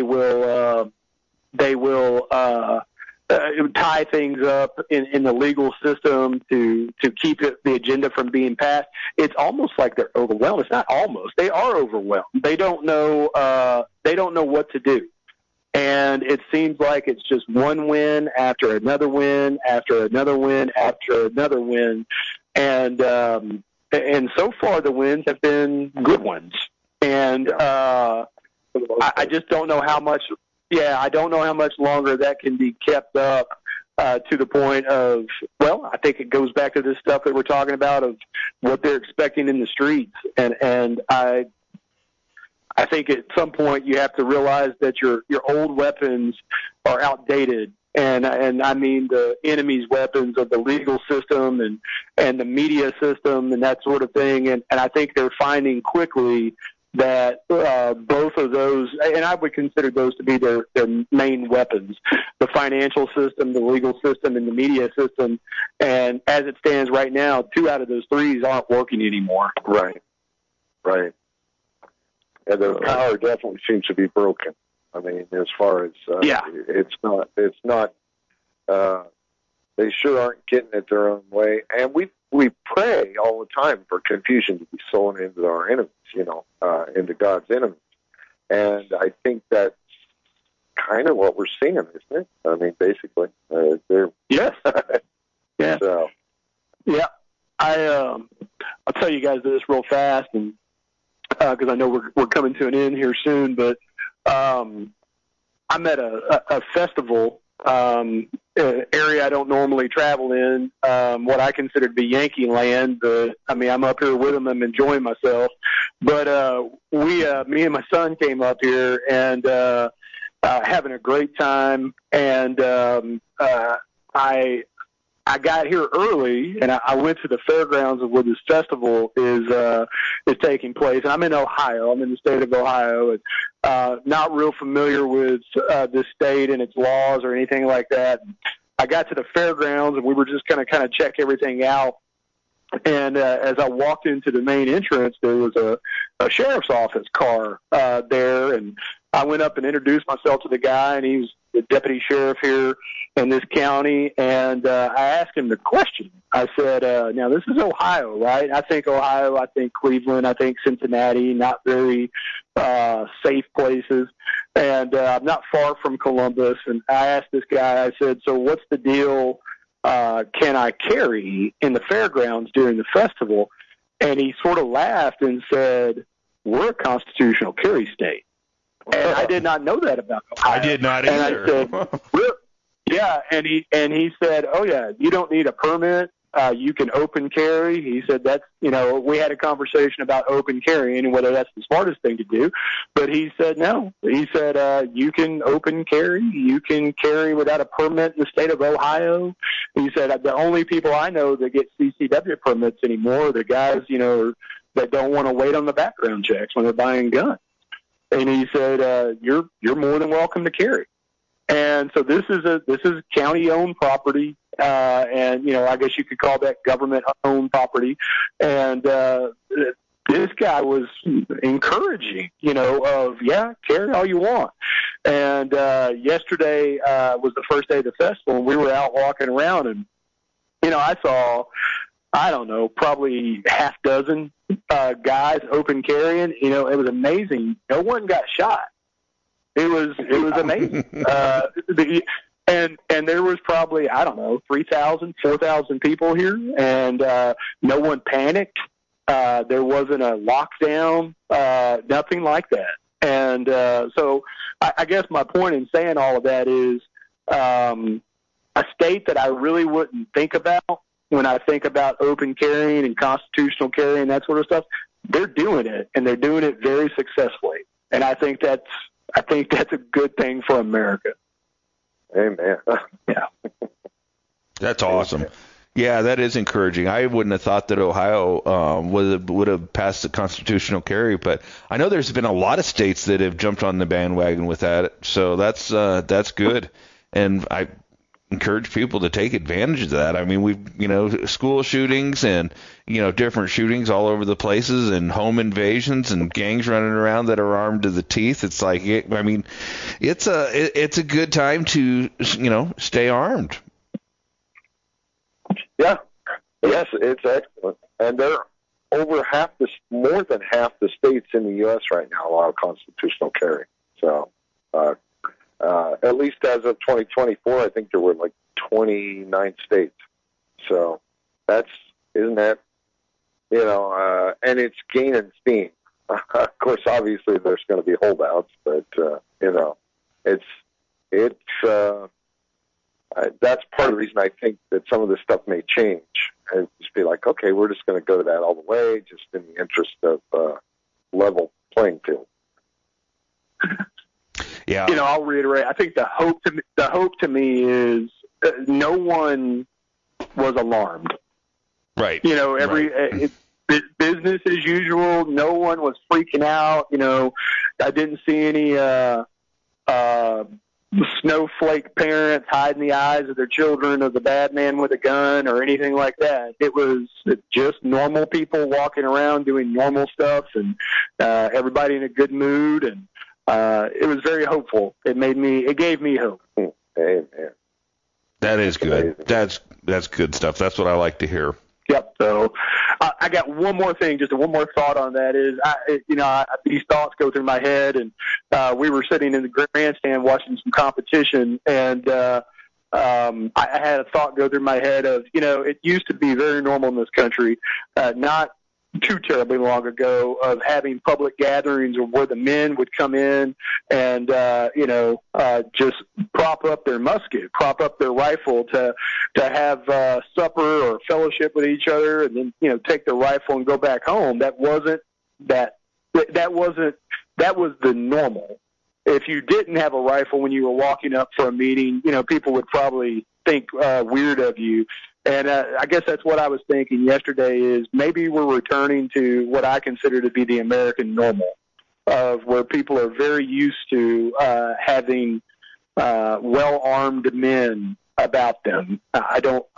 will tie things up in the legal system to keep the agenda from being passed. It's almost like they're overwhelmed. It's not almost. They are overwhelmed. They don't know what to do. And it seems like it's just one win after another win after another win after another win. And so far the wins have been good ones. And I just don't know how much. Yeah, I don't know how much longer that can be kept up to the point of, well, I think it goes back to this stuff that we're talking about of what they're expecting in the streets. And I think at some point you have to realize that your old weapons are outdated. And I mean the enemy's weapons of the legal system and the media system and that sort of thing. And I think they're finding quickly that both of those and I would consider those to be their main weapons: the financial system, the legal system, and the media system. And as it stands right now, 2 out of those 3 aren't working anymore. Right. And their power definitely seems to be broken. I mean, as far as it's not. They sure aren't getting it their own way, and we pray all the time for confusion to be sown into our enemies, into God's enemies, and I think that's kind of what we're seeing, isn't it? I mean, basically, they're yes, yeah, so. Yeah. I'll tell you guys this real fast, and because I know we're coming to an end here soon, but I'm at a festival. Area I don't normally travel in, what I consider to be Yankee land, but I mean, I'm up here with them. I'm enjoying myself, but me and my son came up here and having a great time, and I got here early, and I went to the fairgrounds of where this festival is taking place. And I'm in Ohio. I'm in the state of Ohio, and not real familiar with this state and its laws or anything like that. I got to the fairgrounds, and we were just kind of check everything out. And as I walked into the main entrance, there was a sheriff's office car there, and I went up and introduced myself to the guy, and he was the deputy sheriff here in this county, and I asked him the question. I said, now this is Ohio, right? I think Ohio, I think Cleveland, I think Cincinnati, not very safe places, and I'm not far from Columbus, and I asked this guy, I said, so what's the deal can I carry in the fairgrounds during the festival? And he sort of laughed and said, we're a constitutional carry state. And I did not know that about Ohio. I did not either. And I said, yeah, and he said, oh, yeah, you don't need a permit. You can open carry. He said that's, we had a conversation about open carrying and whether that's the smartest thing to do. But he said no. He said you can open carry. You can carry without a permit in the state of Ohio. He said the only people I know that get CCW permits anymore are the guys, that don't want to wait on the background checks when they're buying guns. And he said you're more than welcome to carry. And so this is county-owned property, and I guess you could call that government-owned property. And this guy was encouraging, carry all you want. And yesterday was the first day of the festival, and we were out walking around, and I saw, I don't know, probably half dozen guys open carrying. It was amazing. No one got shot. It was amazing. And there was probably, I don't know, 3,000, 4,000 people here, and no one panicked. There wasn't a lockdown, nothing like that. And so I guess my point in saying all of that is a state that I really wouldn't think about when I think about open carrying and constitutional carrying and that sort of stuff. They're doing it, and they're doing it very successfully. And I think that's a good thing for America. Amen. Yeah. That's awesome. Yeah, that is encouraging. I wouldn't have thought that Ohio would have passed the constitutional carry, but I know there's been a lot of states that have jumped on the bandwagon with that. So that's good, and I encourage people to take advantage of that. I mean, we've school shootings and different shootings all over the places, and home invasions and gangs running around that are armed to the teeth. It's like, I mean, it's a good time to stay armed. Yeah. Yes, it's excellent. And there are more than half the states in the U.S. right now allow constitutional carry. So, at least as of 2024, I think there were like 29 states. So isn't that, and it's gaining steam. Of course, obviously there's going to be holdouts, but, that's part of the reason I think that some of this stuff may change. And just be like, okay, we're just going to go to that all the way, just in the interest of level playing field. Yeah. I'll reiterate. I think the hope to me is no one was alarmed. Right. Right. business as usual. No one was freaking out. I didn't see any snowflake parents hiding the eyes of their children of the bad man with a gun or anything like that. It was just normal people walking around doing normal stuff, and everybody in a good mood, and it was very hopeful. It gave me hope. Amen. That is good. That's good stuff. That's what I like to hear. Yep. So I got one more thing, just one more thought on that is, these thoughts go through my head, and we were sitting in the grandstand watching some competition, and I had a thought go through my head of, it used to be very normal in this country, not too terribly long ago, of having public gatherings where the men would come in and, just prop up their musket, prop up their rifle to have supper or fellowship with each other, and then, take their rifle and go back home. That was the normal. If you didn't have a rifle when you were walking up for a meeting, people would probably think weird of you. And I guess that's what I was thinking yesterday is maybe we're returning to what I consider to be the American normal, of where people are very used to having well-armed men about them. I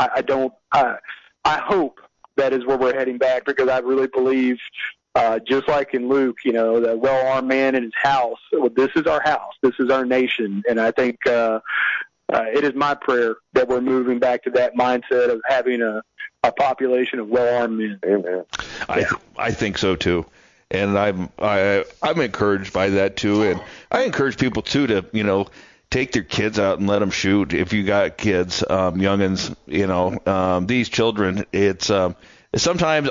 hope that is where we're heading back, because I really believe, just like in Luke, the well-armed man in his house. This is our house. This is our nation. And I think it is my prayer that we're moving back to that mindset of having a population of well-armed men. Amen. I think so too, and I'm encouraged by that too, and I encourage people too to take their kids out and let them shoot. If you got kids, youngins, these children, it's sometimes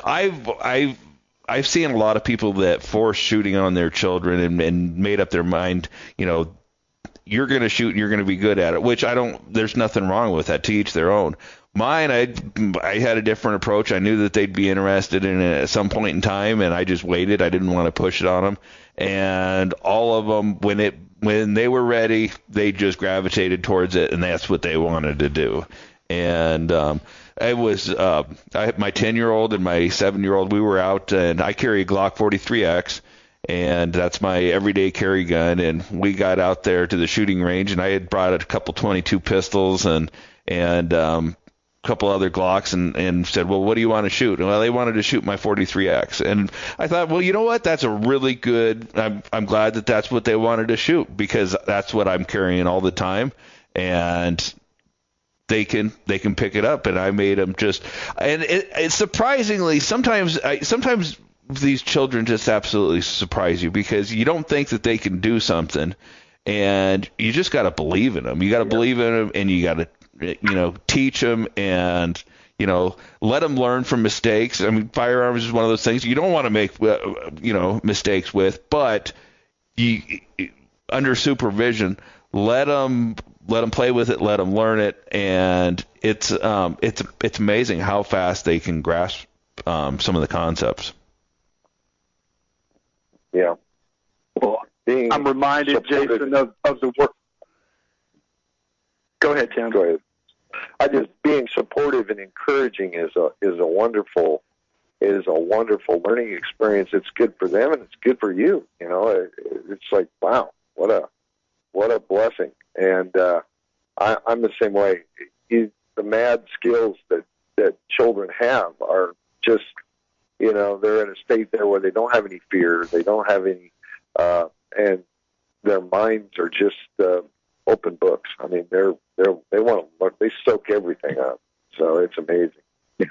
I've seen a lot of people that force shooting on their children and made up their mind, you're going to shoot and you're going to be good at it, which there's nothing wrong with that, to each their own. Mine, I had a different approach. I knew that they'd be interested in it at some point in time, and I just waited. I didn't want to push it on them. And all of them, when they were ready, they just gravitated towards it, and that's what they wanted to do. And it was my 10-year-old and my 7-year-old, we were out, and I carry a Glock 43X, and that's my everyday carry gun. And we got out there to the shooting range, and I had brought a couple 22 pistols and a couple other Glocks, and said, well, what do you want to shoot? Well, they wanted to shoot my 43X. And I thought, well, you know what? That's a really good, I'm glad that that's what they wanted to shoot, because that's what I'm carrying all the time. And they can pick it up. And I made them it's surprisingly, sometimes these children just absolutely surprise you, because you don't think that they can do something, and you just got to believe in them. You got to believe in them, and you got to, teach them, and, let them learn from mistakes. I mean, firearms is one of those things you don't want to make, mistakes with, but under supervision, let them play with it, let them learn it, and it's amazing how fast they can grasp some of the concepts. Yeah. Well, I'm reminded, Jason, of the work. Go ahead, Tim. Go ahead. Being supportive and encouraging is a wonderful learning experience. It's good for them and it's good for you. It's like, wow, what a blessing. And I'm the same way. The mad skills that children have are just, they're in a state there where they don't have any fear, they don't have any, and their minds are just open books. I mean, they want to look, they soak everything up. So it's amazing. Yeah.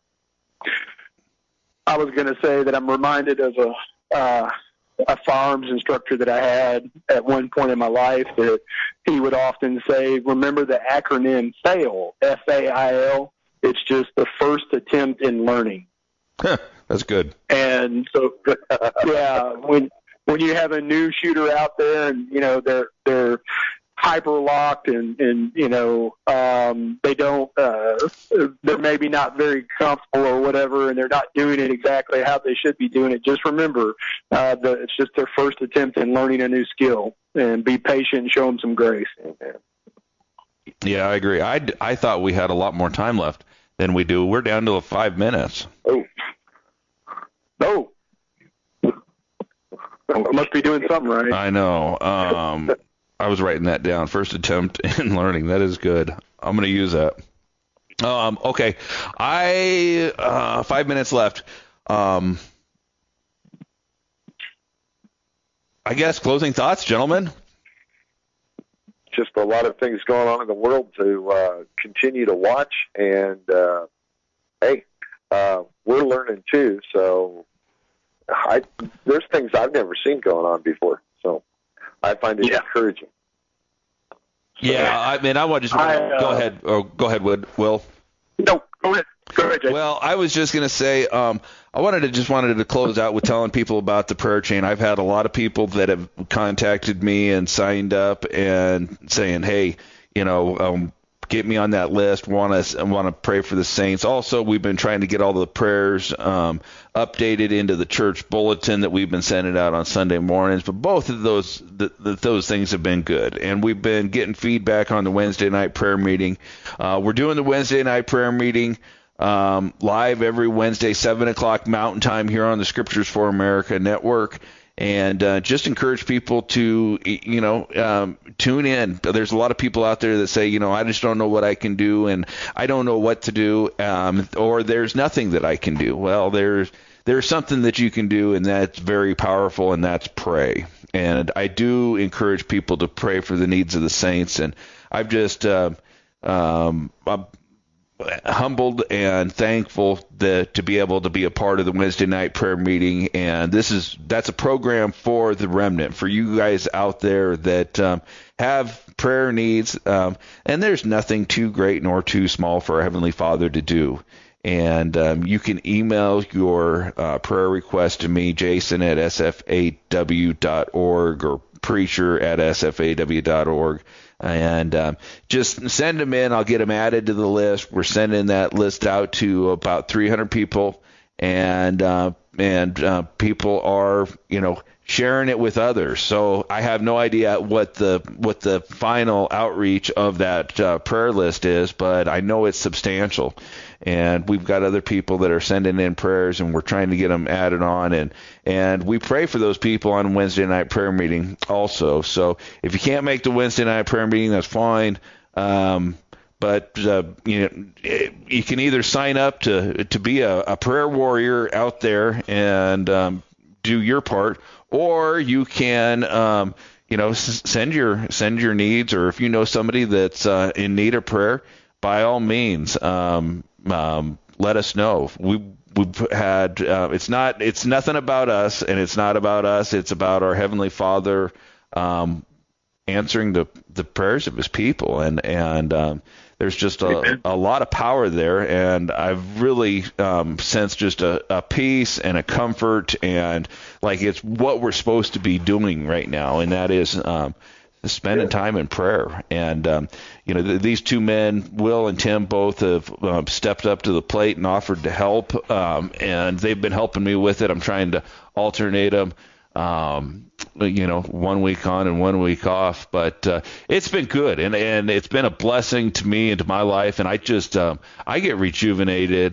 I was going to say that I'm reminded of a firearms instructor that I had at one point in my life, that he would often say, remember the acronym FAIL, F-A-I-L. It's just the first attempt in learning. That's good. And so, yeah, when you have a new shooter out there, and they're hyper locked, and they don't, they're maybe not very comfortable or whatever, and they're not doing it exactly how they should be doing it. Just remember that it's just their first attempt in learning a new skill, and be patient and show them some grace. Yeah, I agree. I thought we had a lot more time left than we do. We're down to 5 minutes. Oh. No. I must be doing something right. I know. I was writing that down. First attempt in learning. That is good. I'm going to use that. Okay. 5 minutes left. I guess closing thoughts, gentlemen. Just a lot of things going on in the world to continue to watch, and hey, we're learning too. So there's things I've never seen going on before. So I find it encouraging. Yeah, I mean, go ahead. Oh, go ahead, Will. No, go ahead. Go ahead, Jay. Well, I was just going to say, I wanted to close out with telling people about the prayer chain. I've had a lot of people that have contacted me and signed up and saying, hey, get me on that list. Want to pray for the saints. Also, we've been trying to get all the prayers updated into the church bulletin that we've been sending out on Sunday mornings. But both of those things have been good, and we've been getting feedback on the Wednesday night prayer meeting. We're doing the Wednesday night prayer meeting live every Wednesday, 7:00 Mountain Time here on the Scriptures for America Network. And just encourage people to, tune in. There's a lot of people out there that say, I just don't know what I can do, and I don't know what to do, or there's nothing that I can do. Well, there's something that you can do, and that's very powerful, and that's pray. And I do encourage people to pray for the needs of the saints. And I've just I'm humbled and thankful to be able to be a part of the Wednesday night prayer meeting. And that's a program for the remnant, for you guys out there that have prayer needs. And there's nothing too great nor too small for our Heavenly Father to do. And you can email your prayer request to me, Jason at sfaw.org, or preacher at sfaw.org. And just send them in. I'll get them added to the list. We're sending that list out to about 300 people, and people are, sharing it with others. So I have no idea what the final outreach of that prayer list is, but I know it's substantial. And we've got other people that are sending in prayers, and we're trying to get them added on. And we pray for those people on Wednesday night prayer meeting also. So if you can't make the Wednesday night prayer meeting, that's fine. But you can either sign up to be a prayer warrior out there and do your part, or you can send your needs, or if you know somebody that's in need of prayer, by all means, let us know. We've had it's nothing about us, and it's not about us. It's about our Heavenly Father answering the prayers of His people, and there's just a lot of power there, and I've really sensed just a peace and a comfort, and like it's what we're supposed to be doing right now, and that is spending time in prayer. And these two men, Will and Tim, both have stepped up to the plate and offered to help, and they've been helping me with it. I'm trying to alternate them. 1 week on and 1 week off, but it's been good, and it's been a blessing to me and to my life, and I just I get rejuvenated.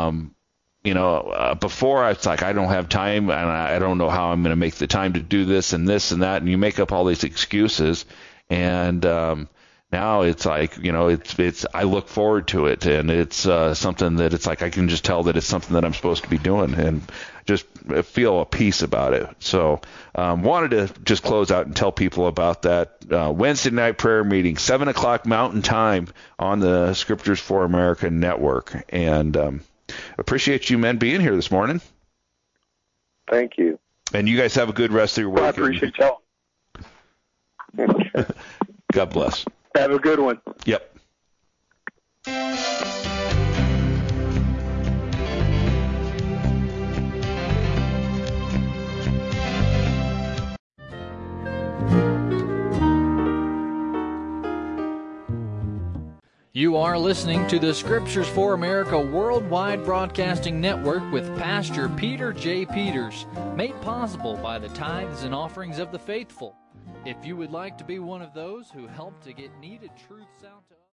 Before I was like, I don't have time, and I don't know how I'm going to make the time to do this and that, and you make up all these excuses, and now it's like, it's I look forward to it, and it's something that it's like I can just tell that it's something that I'm supposed to be doing, and just feel a peace about it. So wanted to just close out and tell people about that Wednesday night prayer meeting, 7:00 Mountain Time on the Scriptures for America Network. And appreciate you men being here this morning. Thank you. And you guys have a good rest of your week. I appreciate y'all. God bless. Have a good one. Yep. You are listening to the Scriptures for America Worldwide Broadcasting Network with Pastor Peter J. Peters, made possible by the tithes and offerings of the faithful. If you would like to be one of those who help to get needed truths out to